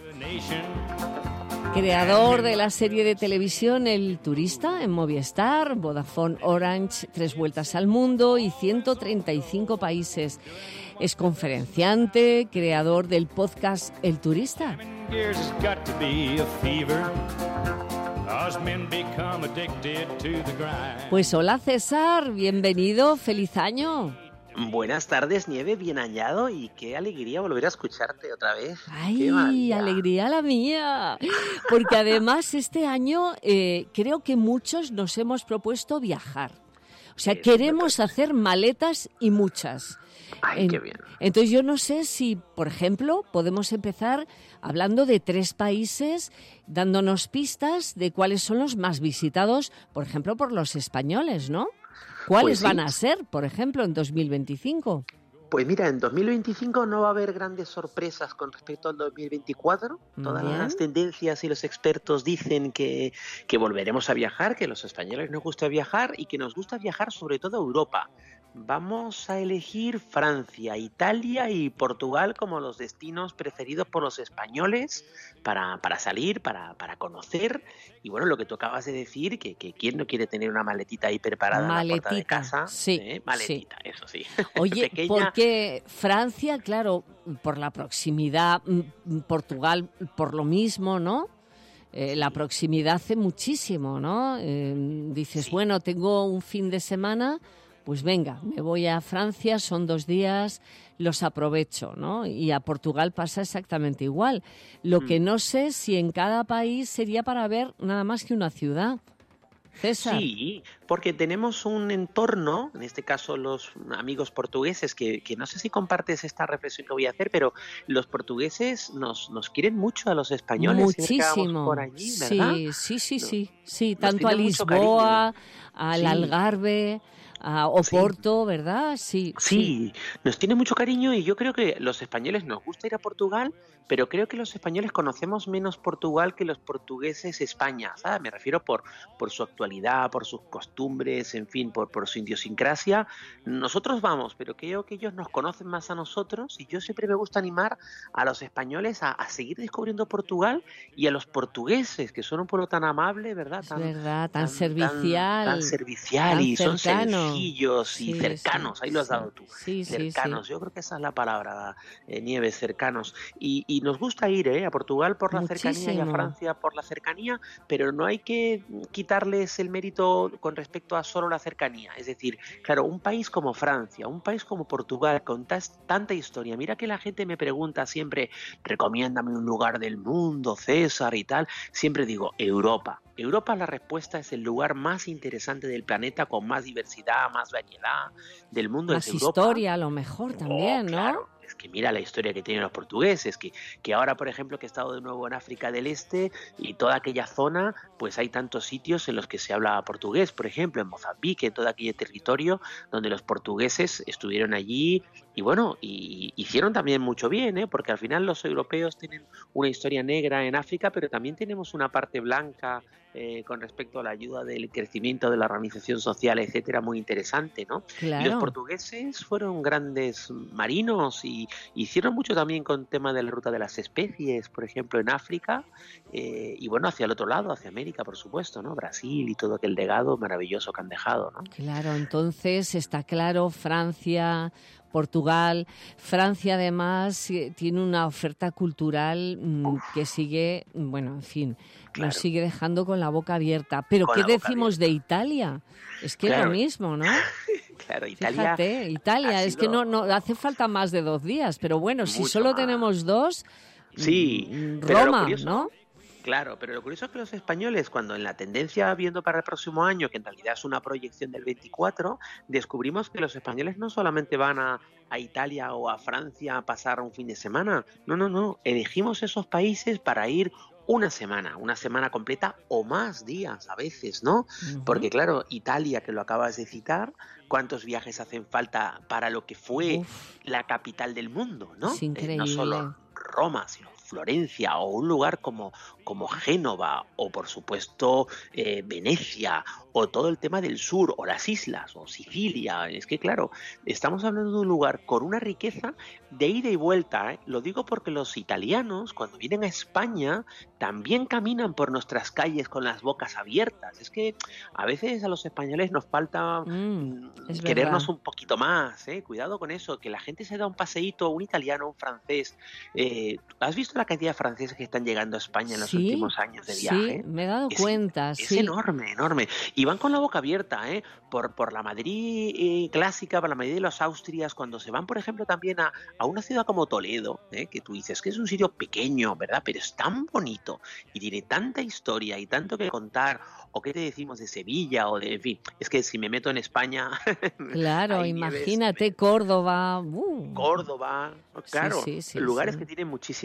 Creador de la serie de televisión El Turista en Movistar, Vodafone Orange, Tres Vueltas al Mundo y ciento treinta y cinco países. Es conferenciante, creador del podcast El Turista. Gears has got to be a fever. Us men become addicted to the grind. Pues hola César, bienvenido, feliz año. Buenas tardes, Nieve, bien hallado y qué alegría volver a escucharte otra vez. Qué ¡Ay, maravilla. alegría la mía! Porque además este año eh, creo que muchos nos hemos propuesto viajar. O sea, queremos hacer maletas y muchas. Ay, qué bien. Entonces yo no sé si, por ejemplo, podemos empezar hablando de tres países, dándonos pistas de cuáles son los más visitados, por ejemplo, por los españoles, ¿no? ¿Cuáles Pues sí. van a ser, por ejemplo, en dos mil veinticinco? Pues mira, en dos mil veinticinco no va a haber grandes sorpresas con respecto al dos mil veinticuatro. Todas Bien. las tendencias y los expertos dicen que, que volveremos a viajar, que los españoles nos gusta viajar y que nos gusta viajar sobre todo a Europa. Vamos a elegir Francia, Italia y Portugal como los destinos preferidos por los españoles para, para salir, para, para conocer. Y bueno, lo que tú acabas de decir, que, que quién no quiere tener una maletita ahí preparada en la puerta de casa. Sí, ¿eh? Maletita, sí. Eso sí. Oye, Pequeña. porque Francia, claro, por la proximidad, Portugal por lo mismo, ¿no? Eh, la proximidad hace muchísimo, ¿no? Eh, dices, sí. Bueno, tengo un fin de semana, pues venga, me voy a Francia, son dos días, los aprovecho, ¿no? Y a Portugal pasa exactamente igual. Lo mm. que no sé si en cada país sería para ver nada más que una ciudad. César. Sí, porque tenemos un entorno, en este caso los amigos portugueses, que, que no sé si compartes esta reflexión que voy a hacer, pero los portugueses nos, nos quieren mucho a los españoles. Muchísimo. Por allí, ¿verdad? Sí, sí, sí, no, sí, sí. Tanto a Lisboa, al sí. Algarve, a Oporto, sí. ¿verdad? Sí, sí, sí, nos tiene mucho cariño y yo creo que los españoles nos gusta ir a Portugal, pero creo que los españoles conocemos menos Portugal que los portugueses España, ¿sabes? Me refiero por, por su actualidad, por sus costumbres, en fin, por, por su idiosincrasia. Nosotros vamos, pero creo que ellos nos conocen más a nosotros y yo siempre me gusta animar a los españoles a, a seguir descubriendo Portugal y a los portugueses, que son un pueblo tan amable, ¿verdad? Tan, es verdad, tan, tan servicial. Tan, tan servicial tan y cercano. Son sencillos y sí, cercanos, sí, ahí lo has dado tú. Sí, cercanos, sí, sí. Yo creo que esa es la palabra, eh, Nieves, cercanos. Y, y nos gusta ir eh, a Portugal por la Muchísimo. cercanía y a Francia por la cercanía, pero no hay que quitarles el mérito con respecto a solo la cercanía. Es decir, claro, un país como Francia, un país como Portugal, con tanta historia. Mira que la gente me pregunta siempre, recomiéndame un lugar del mundo, César y tal. Siempre digo, Europa. Europa, la respuesta es el lugar más interesante del planeta, con más diversidad, más variedad del mundo. Más es Europa. Historia, a lo mejor también, oh, ¿no? Claro. Es que mira la historia que tienen los portugueses, que, que ahora, por ejemplo, que he estado de nuevo en África del Este y toda aquella zona, pues hay tantos sitios en los que se habla portugués, por ejemplo, en Mozambique, en todo aquel territorio donde los portugueses estuvieron allí y bueno, y hicieron también mucho bien, ¿eh? Porque al final los europeos tienen una historia negra en África, pero también tenemos una parte blanca eh, con respecto a la ayuda del crecimiento de la organización social, etcétera, muy interesante, ¿no? Claro. Y los portugueses fueron grandes marinos y hicieron mucho también con el tema de la ruta de las especies, por ejemplo, en África, eh, y bueno, hacia el otro lado, hacia América, por supuesto, ¿no? Brasil y todo aquel legado maravilloso que han dejado, ¿no? Claro, entonces está claro, Francia, Portugal. Francia, además, tiene una oferta cultural mmm, que sigue, bueno, en fin, claro. nos sigue dejando con la boca abierta. Pero con ¿qué decimos abierta. de Italia? Es que claro. es lo mismo, ¿no? Claro, Italia. Fíjate, Italia, es que no, no hace falta más de dos días, pero bueno, si solo más. tenemos dos, sí, Roma, curioso, ¿no? Claro, pero lo curioso es que los españoles, cuando en la tendencia viendo para el próximo año, que en realidad es una proyección del veinticuatro, descubrimos que los españoles no solamente van a, a Italia o a Francia a pasar un fin de semana, no, no, no, elegimos esos países para ir una semana, una semana completa o más días a veces, ¿no? Uh-huh. Porque claro, Italia, que lo acabas de citar, ¿cuántos viajes hacen falta para lo que fue Uf. la capital del mundo, ¿no? Es increíble. Eh, no solo Roma, sino Florencia o un lugar como, como Génova o por supuesto eh, Venecia o todo el tema del sur o las islas o Sicilia. Es que claro, estamos hablando de un lugar con una riqueza de ida y vuelta, ¿eh? Lo digo porque los italianos cuando vienen a España también caminan por nuestras calles con las bocas abiertas. Es que a veces a los españoles nos falta mm, querernos verdad. un poquito más, ¿eh? Cuidado con eso, que la gente se da un paseíto, un italiano, un francés. Eh, ¿Has visto la cantidad de franceses que están llegando a España en los sí, últimos años de viaje? Sí, me he dado es, cuenta. Es sí. enorme, enorme. Y van con la boca abierta, ¿eh? Por, por la Madrid eh, clásica, por la Madrid de los Austrias, cuando se van, por ejemplo, también a, a una ciudad como Toledo, ¿eh? Que tú dices que es un sitio pequeño, ¿verdad? Pero es tan bonito y tiene tanta historia y tanto que contar. ¿O qué te decimos de Sevilla? O de, en fin, es que si me meto en España... Claro, imagínate, nieves, Córdoba... Uh. Córdoba, claro, sí, sí, sí, lugares sí. que tienen muchísima, muchísima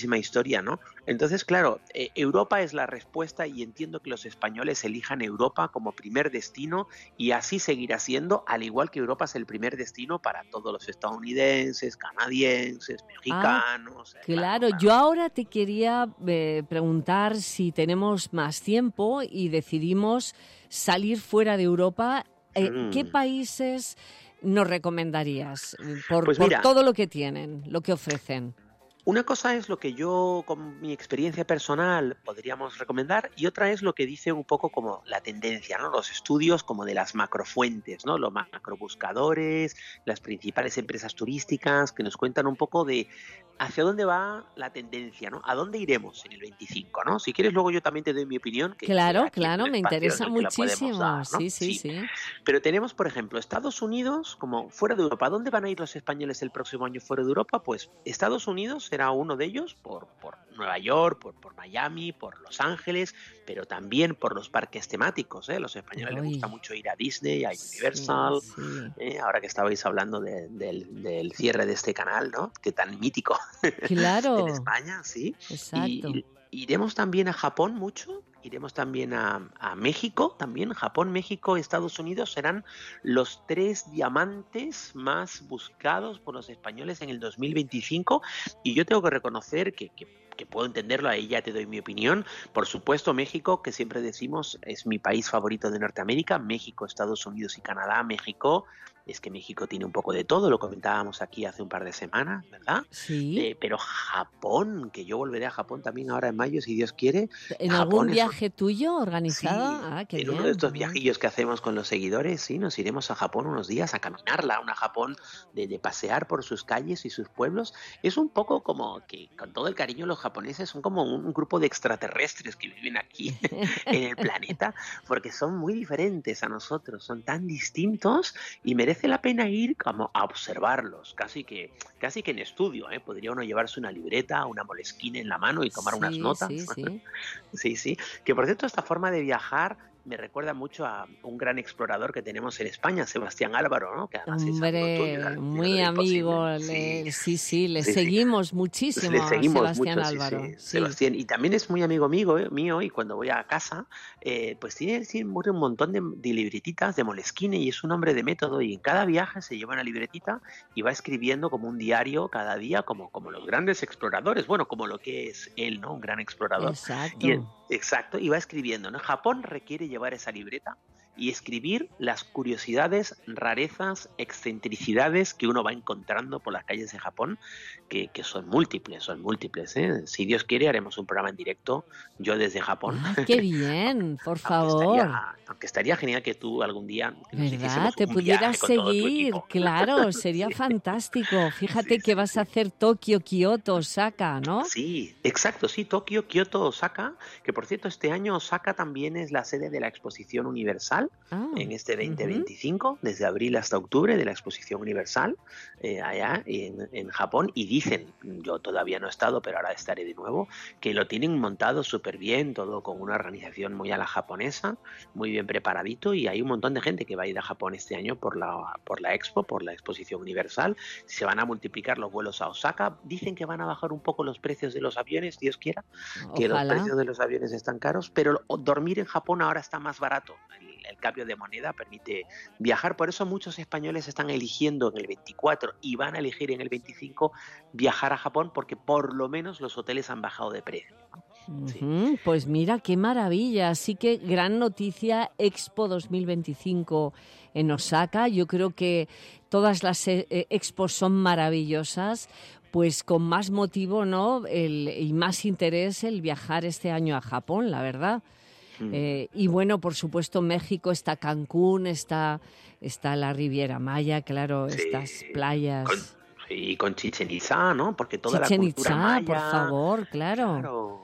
muchísima historia, ¿no? Entonces, claro, eh, Europa es la respuesta y entiendo que los españoles elijan Europa como primer destino y así seguirá siendo, al igual que Europa es el primer destino para todos los estadounidenses, canadienses, mexicanos. Ah, claro, yo ahora te quería eh, preguntar si tenemos más tiempo y decidimos salir fuera de Europa, eh, mm. ¿qué países nos recomendarías por, pues por mira, todo lo que tienen, lo que ofrecen? Una cosa es lo que yo, con mi experiencia personal, podríamos recomendar y otra es lo que dice un poco como la tendencia, ¿no? Los estudios como de las macrofuentes, ¿no? Los macrobuscadores, las principales empresas turísticas que nos cuentan un poco de hacia dónde va la tendencia, ¿no? A dónde iremos en el veinticinco, ¿no? Si quieres luego yo también te doy mi opinión. Que claro, claro, me interesa muchísimo. Dar, ¿no? sí, sí, sí, sí. Pero tenemos, por ejemplo, Estados Unidos como fuera de Europa. ¿A dónde van a ir los españoles el próximo año fuera de Europa? Pues Estados Unidos será uno de ellos por, por Nueva York, por, por Miami, por Los Ángeles, pero también por los parques temáticos, ¿eh? Los españoles Uy. les gusta mucho ir a Disney, a Universal, sí, sí. ¿eh? Ahora que estabais hablando de, de, del cierre de este canal, ¿no? Que tan mítico claro. en España, sí. Exacto. Y, y iremos también a Japón mucho, iremos también a, a México, también Japón, México, Estados Unidos serán los tres diamantes más buscados por los españoles en el dos mil veinticinco y yo tengo que reconocer que, que que puedo entenderlo, ahí ya te doy mi opinión. Por supuesto, México, que siempre decimos es mi país favorito de Norteamérica, México, Estados Unidos y Canadá. México, es que México tiene un poco de todo, lo comentábamos aquí hace un par de semanas, ¿verdad? Sí. Eh, pero Japón, que yo volveré a Japón también ahora en mayo, si Dios quiere. ¿En Japón algún es... viaje tuyo organizado? Sí, ah, qué en bien. uno de estos viajillos que hacemos con los seguidores, sí, nos iremos a Japón unos días a caminarla, una Japón de, de pasear por sus calles y sus pueblos. Es un poco como que, con todo el cariño, los japoneses son como un, un grupo de extraterrestres que viven aquí en el planeta, porque son muy diferentes a nosotros, son tan distintos y merece la pena ir como a observarlos, casi que casi que en estudio, ¿eh? Podría uno llevarse una libreta, una Moleskine en la mano y tomar sí, unas notas. Sí, sí. sí, sí. Que por cierto, esta forma de viajar me recuerda mucho a un gran explorador que tenemos en España, Sebastián Álvaro, ¿no? Que además Hombre, es amigo tuyo, muy amigo, le, sí, sí, sí, le sí, seguimos sí. muchísimo le seguimos a Sebastián mucho, Álvaro. Sí, sí. Sí. Sebastián, y también es muy amigo mío, eh, mío y cuando voy a casa, eh, pues tiene, tiene un montón de, de libretitas de Moleskine y es un hombre de método y en cada viaje se lleva una libretita y va escribiendo como un diario cada día, como, como los grandes exploradores, bueno, como lo que es él, ¿no? Un gran explorador. Exacto. Y, exacto, y va escribiendo, ¿no? Japón requiere llevar esa libreta y escribir las curiosidades, rarezas, excentricidades que uno va encontrando por las calles de Japón, que, que son múltiples, son múltiples, ¿eh? Si Dios quiere haremos un programa en directo, yo desde Japón. Ah, ¡qué bien! Por favor. Aunque estaría, aunque estaría genial que tú algún día nos ¿verdad? Te pudieras seguir, claro, sería sí. fantástico. Fíjate sí, que sí, vas sí. a hacer Tokio, Kioto, Osaka, ¿no? Sí, exacto, sí, Tokio, Kioto, Osaka, que por cierto este año Osaka también es la sede de la Exposición Universal. Ah, en este veinte veinticinco, uh-huh. desde abril hasta octubre de la Exposición Universal eh, allá en, en Japón y dicen, yo todavía no he estado pero ahora estaré de nuevo, que lo tienen montado súper bien, todo con una organización muy a la japonesa, muy bien preparadito y hay un montón de gente que va a ir a Japón este año por la, por la Expo, por la Exposición Universal, se van a multiplicar los vuelos a Osaka, dicen que van a bajar un poco los precios de los aviones, Dios quiera, que Ojalá. Los precios de los aviones están caros, pero dormir en Japón ahora está más barato. El, el cambio de moneda permite viajar, por eso muchos españoles están eligiendo en el veinticuatro y van a elegir en el veinticinco viajar a Japón porque por lo menos los hoteles han bajado de precio. Sí. Uh-huh. Pues mira, qué maravilla. Así que gran noticia, Expo dos mil veinticinco en Osaka. Yo creo que todas las eh, expos son maravillosas. Pues con más motivo, ¿no? El, y más interés el viajar este año a Japón, la verdad. Mm. Eh, y bueno, por supuesto, México, está Cancún, está, está la Riviera Maya, claro, sí. estas playas. Con, sí, con Chichen Itza, ¿no? Porque toda Chichen la cultura Itza, maya, por favor, claro. claro.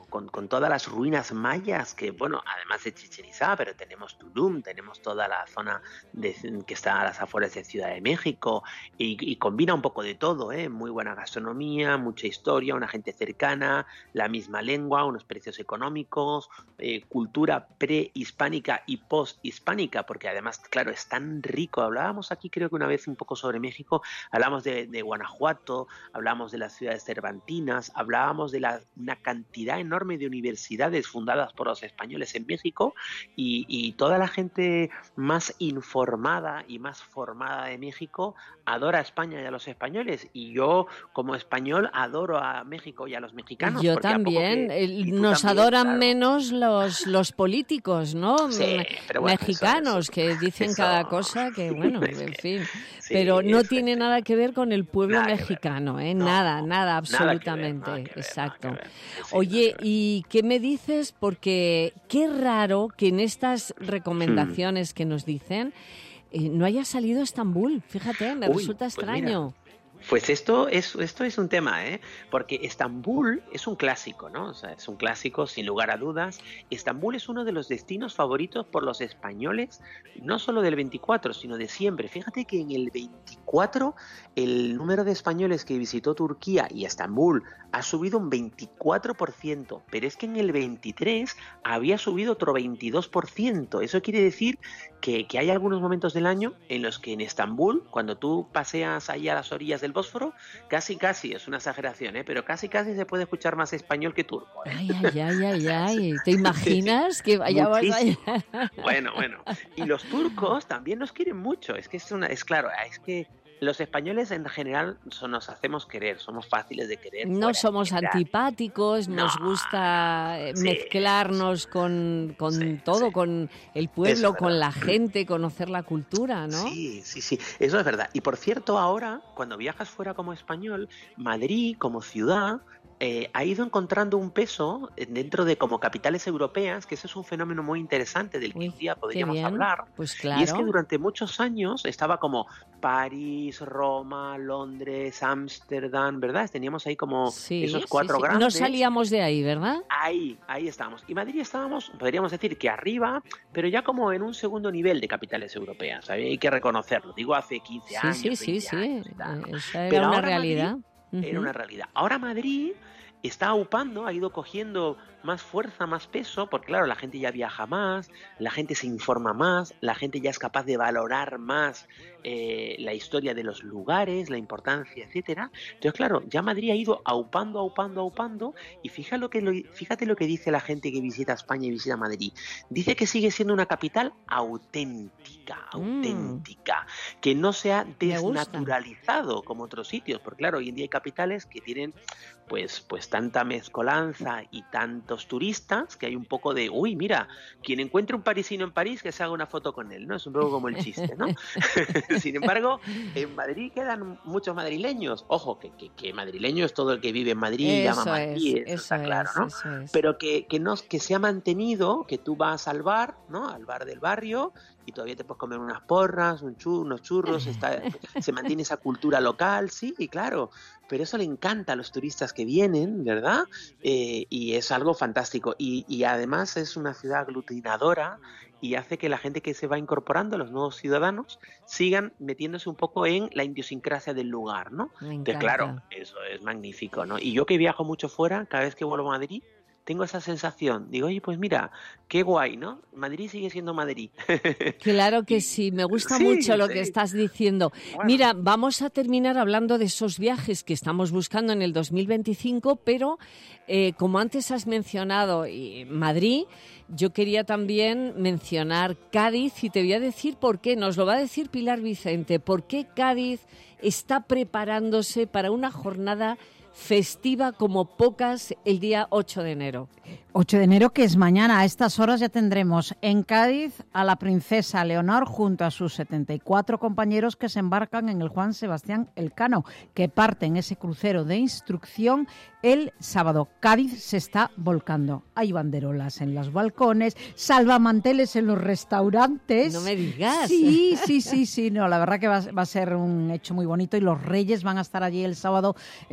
con, con todas las ruinas mayas, que bueno, además de Chichén Itzá, pero tenemos Tulum, tenemos toda la zona de, que está a las afueras de Ciudad de México, y, y combina un poco de todo, ¿eh? Muy buena gastronomía, mucha historia, una gente cercana, la misma lengua, unos precios económicos, eh, cultura prehispánica y posthispánica, porque además, claro, es tan rico. Hablábamos aquí creo que una vez un poco sobre México, hablamos de, de Guanajuato, hablamos de las ciudades cervantinas, hablábamos de la, una cantidad enorme de universidades fundadas por los españoles en México, y, y toda la gente más informada y más formada de México adora a España y a los españoles, y yo como español adoro a México y a los mexicanos. Yo también, que, nos también, adoran claro. menos los, los políticos, ¿no? Sí, pero bueno, mexicanos, eso, eso, que dicen eso, cada cosa que, bueno, es en que, fin. Sí, pero no es, tiene nada que ver con el pueblo mexicano, ¿eh? No, nada, nada, absolutamente. Nada que ver, nada que ver, exacto. Nada que ver. Sí, Oye, nada que ver. ¿y qué me dices? Porque qué raro que en estas recomendaciones hmm. que nos dicen eh, no haya salido Estambul. Fíjate, me Uy, resulta extraño. Pues Pues esto es, esto es un tema, ¿eh? Porque Estambul es un clásico, ¿no? O sea, es un clásico sin lugar a dudas. Estambul es uno de los destinos favoritos por los españoles, no solo del veinticuatro, sino de siempre. Fíjate que en el veinticuatro el número de españoles que visitó Turquía y Estambul ha subido un veinticuatro por ciento, pero es que en el veintitrés había subido otro veintidós por ciento. Eso quiere decir que, que hay algunos momentos del año en los que en Estambul, cuando tú paseas ahí a las orillas del Bósforo, casi casi, es una exageración, ¿eh? Pero casi casi se puede escuchar más español que turco, ¿eh? Ay, ay, ay, ay, ay. ¿Te imaginas que vayamos allá? Bueno, bueno. Y los turcos también nos quieren mucho. Es que es una, es claro, es que los españoles en general son, nos hacemos querer, somos fáciles de querer. No somos antipáticos, no, nos gusta sí, mezclarnos con, con sí, todo, sí. con el pueblo, con la gente, conocer la cultura, ¿no? Sí, sí, sí, eso es verdad. Y por cierto, ahora, cuando viajas fuera como español, Madrid como ciudad Eh, ha ido encontrando un peso dentro de como capitales europeas, que ese es un fenómeno muy interesante del que Uy, un día podríamos hablar. Pues claro. Y es que durante muchos años estaba como París, Roma, Londres, Ámsterdam, ¿verdad? Teníamos ahí como sí, esos cuatro sí, sí. grandes. No salíamos de ahí, ¿verdad? Ahí, ahí estábamos. Y Madrid estábamos, podríamos decir que arriba, pero ya como en un segundo nivel de capitales europeas. ¿Sabes? Hay que reconocerlo. Digo, hace quince años, sí, sí, veinte sí, años sí. y tal, ¿no? Esa era pero una ahora realidad. Madrid, uh-huh. Era una realidad. Ahora Madrid está aupando, ha ido cogiendo más fuerza, más peso, porque claro, la gente ya viaja más, la gente se informa más, la gente ya es capaz de valorar más eh, la historia de los lugares, la importancia, etcétera. Entonces, claro, ya Madrid ha ido aupando, aupando, aupando, y fíjate lo que, lo, fíjate lo que dice la gente que visita España y visita Madrid. Dice que sigue siendo una capital auténtica, auténtica, mm. que no se ha desnaturalizado como otros sitios, porque claro, hoy en día hay capitales que tienen pues, pues tanta mezcolanza y tantos turistas que hay un poco de, uy, mira, quien encuentre un parisino en París que se haga una foto con él, ¿no? Es un poco como el chiste, ¿no? Sin embargo, en Madrid quedan muchos madrileños. Ojo, que, que, que madrileño es todo el que vive en Madrid, eso llama Madrid, es, eso, eso está es, claro, ¿no? Eso es. Pero que, que, no, que se ha mantenido, que tú vas al bar, ¿no? Al bar del barrio, y todavía te puedes comer unas porras, un chur, unos churros, está, se mantiene esa cultura local, sí, y claro, pero eso le encanta a los turistas que vienen, ¿verdad? Eh, y es algo fantástico. Y, y además es una ciudad aglutinadora y hace que la gente que se va incorporando, los nuevos ciudadanos, sigan metiéndose un poco en la idiosincrasia del lugar, ¿no? Entonces, claro, eso es magnífico, ¿no? Y yo que viajo mucho fuera, cada vez que vuelvo a Madrid, tengo esa sensación. Digo, oye, pues mira, qué guay, ¿no? Madrid sigue siendo Madrid. Claro que sí, me gusta sí, mucho lo sí. que estás diciendo. Bueno. Mira, vamos a terminar hablando de esos viajes que estamos buscando en el dos mil veinticinco, pero eh, como antes has mencionado y Madrid, yo quería también mencionar Cádiz y te voy a decir por qué. Nos lo va a decir Pilar Vicente. ¿Por qué Cádiz está preparándose para una jornada festiva como pocas el día ocho de enero? ocho de enero, que es mañana. A estas horas ya tendremos en Cádiz a la princesa Leonor junto a sus setenta y cuatro compañeros que se embarcan en el Juan Sebastián Elcano, que parten ese crucero de instrucción el sábado. Cádiz se está volcando. Hay banderolas en los balcones, salvamanteles en los restaurantes. No me digas. Sí, sí, sí, sí. No, la verdad que va, va a ser un hecho muy bonito y los reyes van a estar allí el sábado en la salida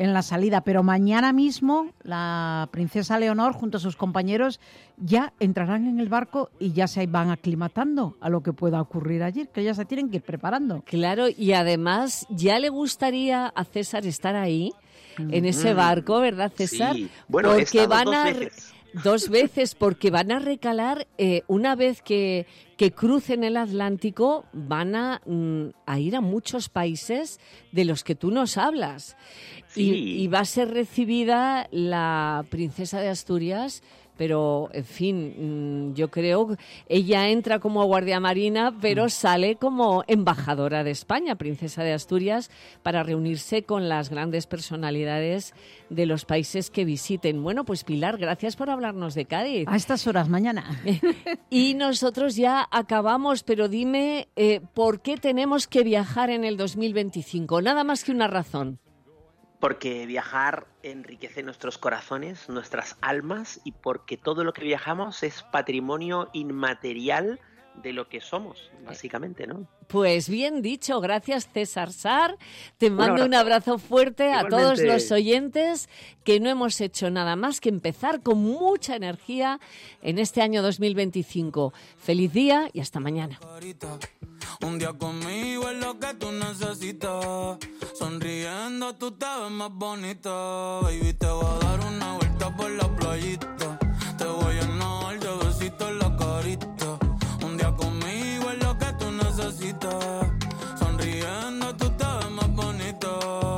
salida, pero mañana mismo la princesa Leonor junto a sus compañeros ya entrarán en el barco y ya se van aclimatando a lo que pueda ocurrir allí, que ya se tienen que ir preparando. Claro, y además ya le gustaría a César estar ahí, en ese barco, ¿verdad, César? Sí. Bueno, he porque estado van dos a veces. dos veces, porque van a recalar eh, una vez que, que crucen el Atlántico, van a, mm, a ir a muchos países de los que tú nos hablas. Sí. Y, y va a ser recibida la princesa de Asturias. Pero, en fin, yo creo que ella entra como guardia marina, pero sale como embajadora de España, princesa de Asturias, para reunirse con las grandes personalidades de los países que visiten. Bueno, pues Pilar, gracias por hablarnos de Cádiz. A estas horas, mañana. Y nosotros ya acabamos, pero dime, eh, ¿por qué tenemos que viajar en el dos mil veinticinco? Nada más que una razón. Porque viajar enriquece nuestros corazones, nuestras almas, y porque todo lo que viajamos es patrimonio inmaterial de lo que somos, básicamente, ¿no? Pues bien dicho, gracias César Sar. Te Un mando abrazo. un abrazo fuerte Igualmente. a todos los oyentes, que no hemos hecho nada más que empezar con mucha energía en este año dos mil veinticinco. Feliz día y hasta mañana. Un día conmigo es lo que tú necesitas. Sonriendo tú te ves más bonita. Baby, te voy a dar una vuelta por la playita. Te voy a llenar de besitos en la carita. Un día conmigo es lo que tú necesitas. Sonriendo tú te ves más bonita.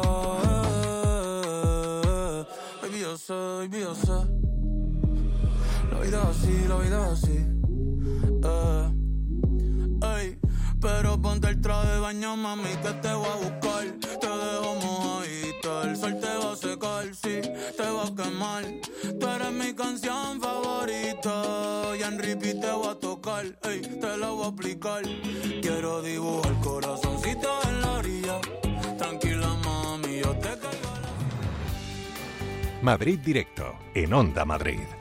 Baby, yo sé, baby, yo sé. La vida es así, la vida es así. Eh. Ey, pero ponte el traje de baño, mami, que te voy a buscar. Te dejo mojadita, el sol te va a secar, sí, te va a quemar. Tú eres mi canción favorita, y en repeat te voy a tocar, ey, te la voy a aplicar. Quiero dibujar corazoncito en la orilla, tranquila mami, yo te caigo. Madrid Directo, en Onda Madrid.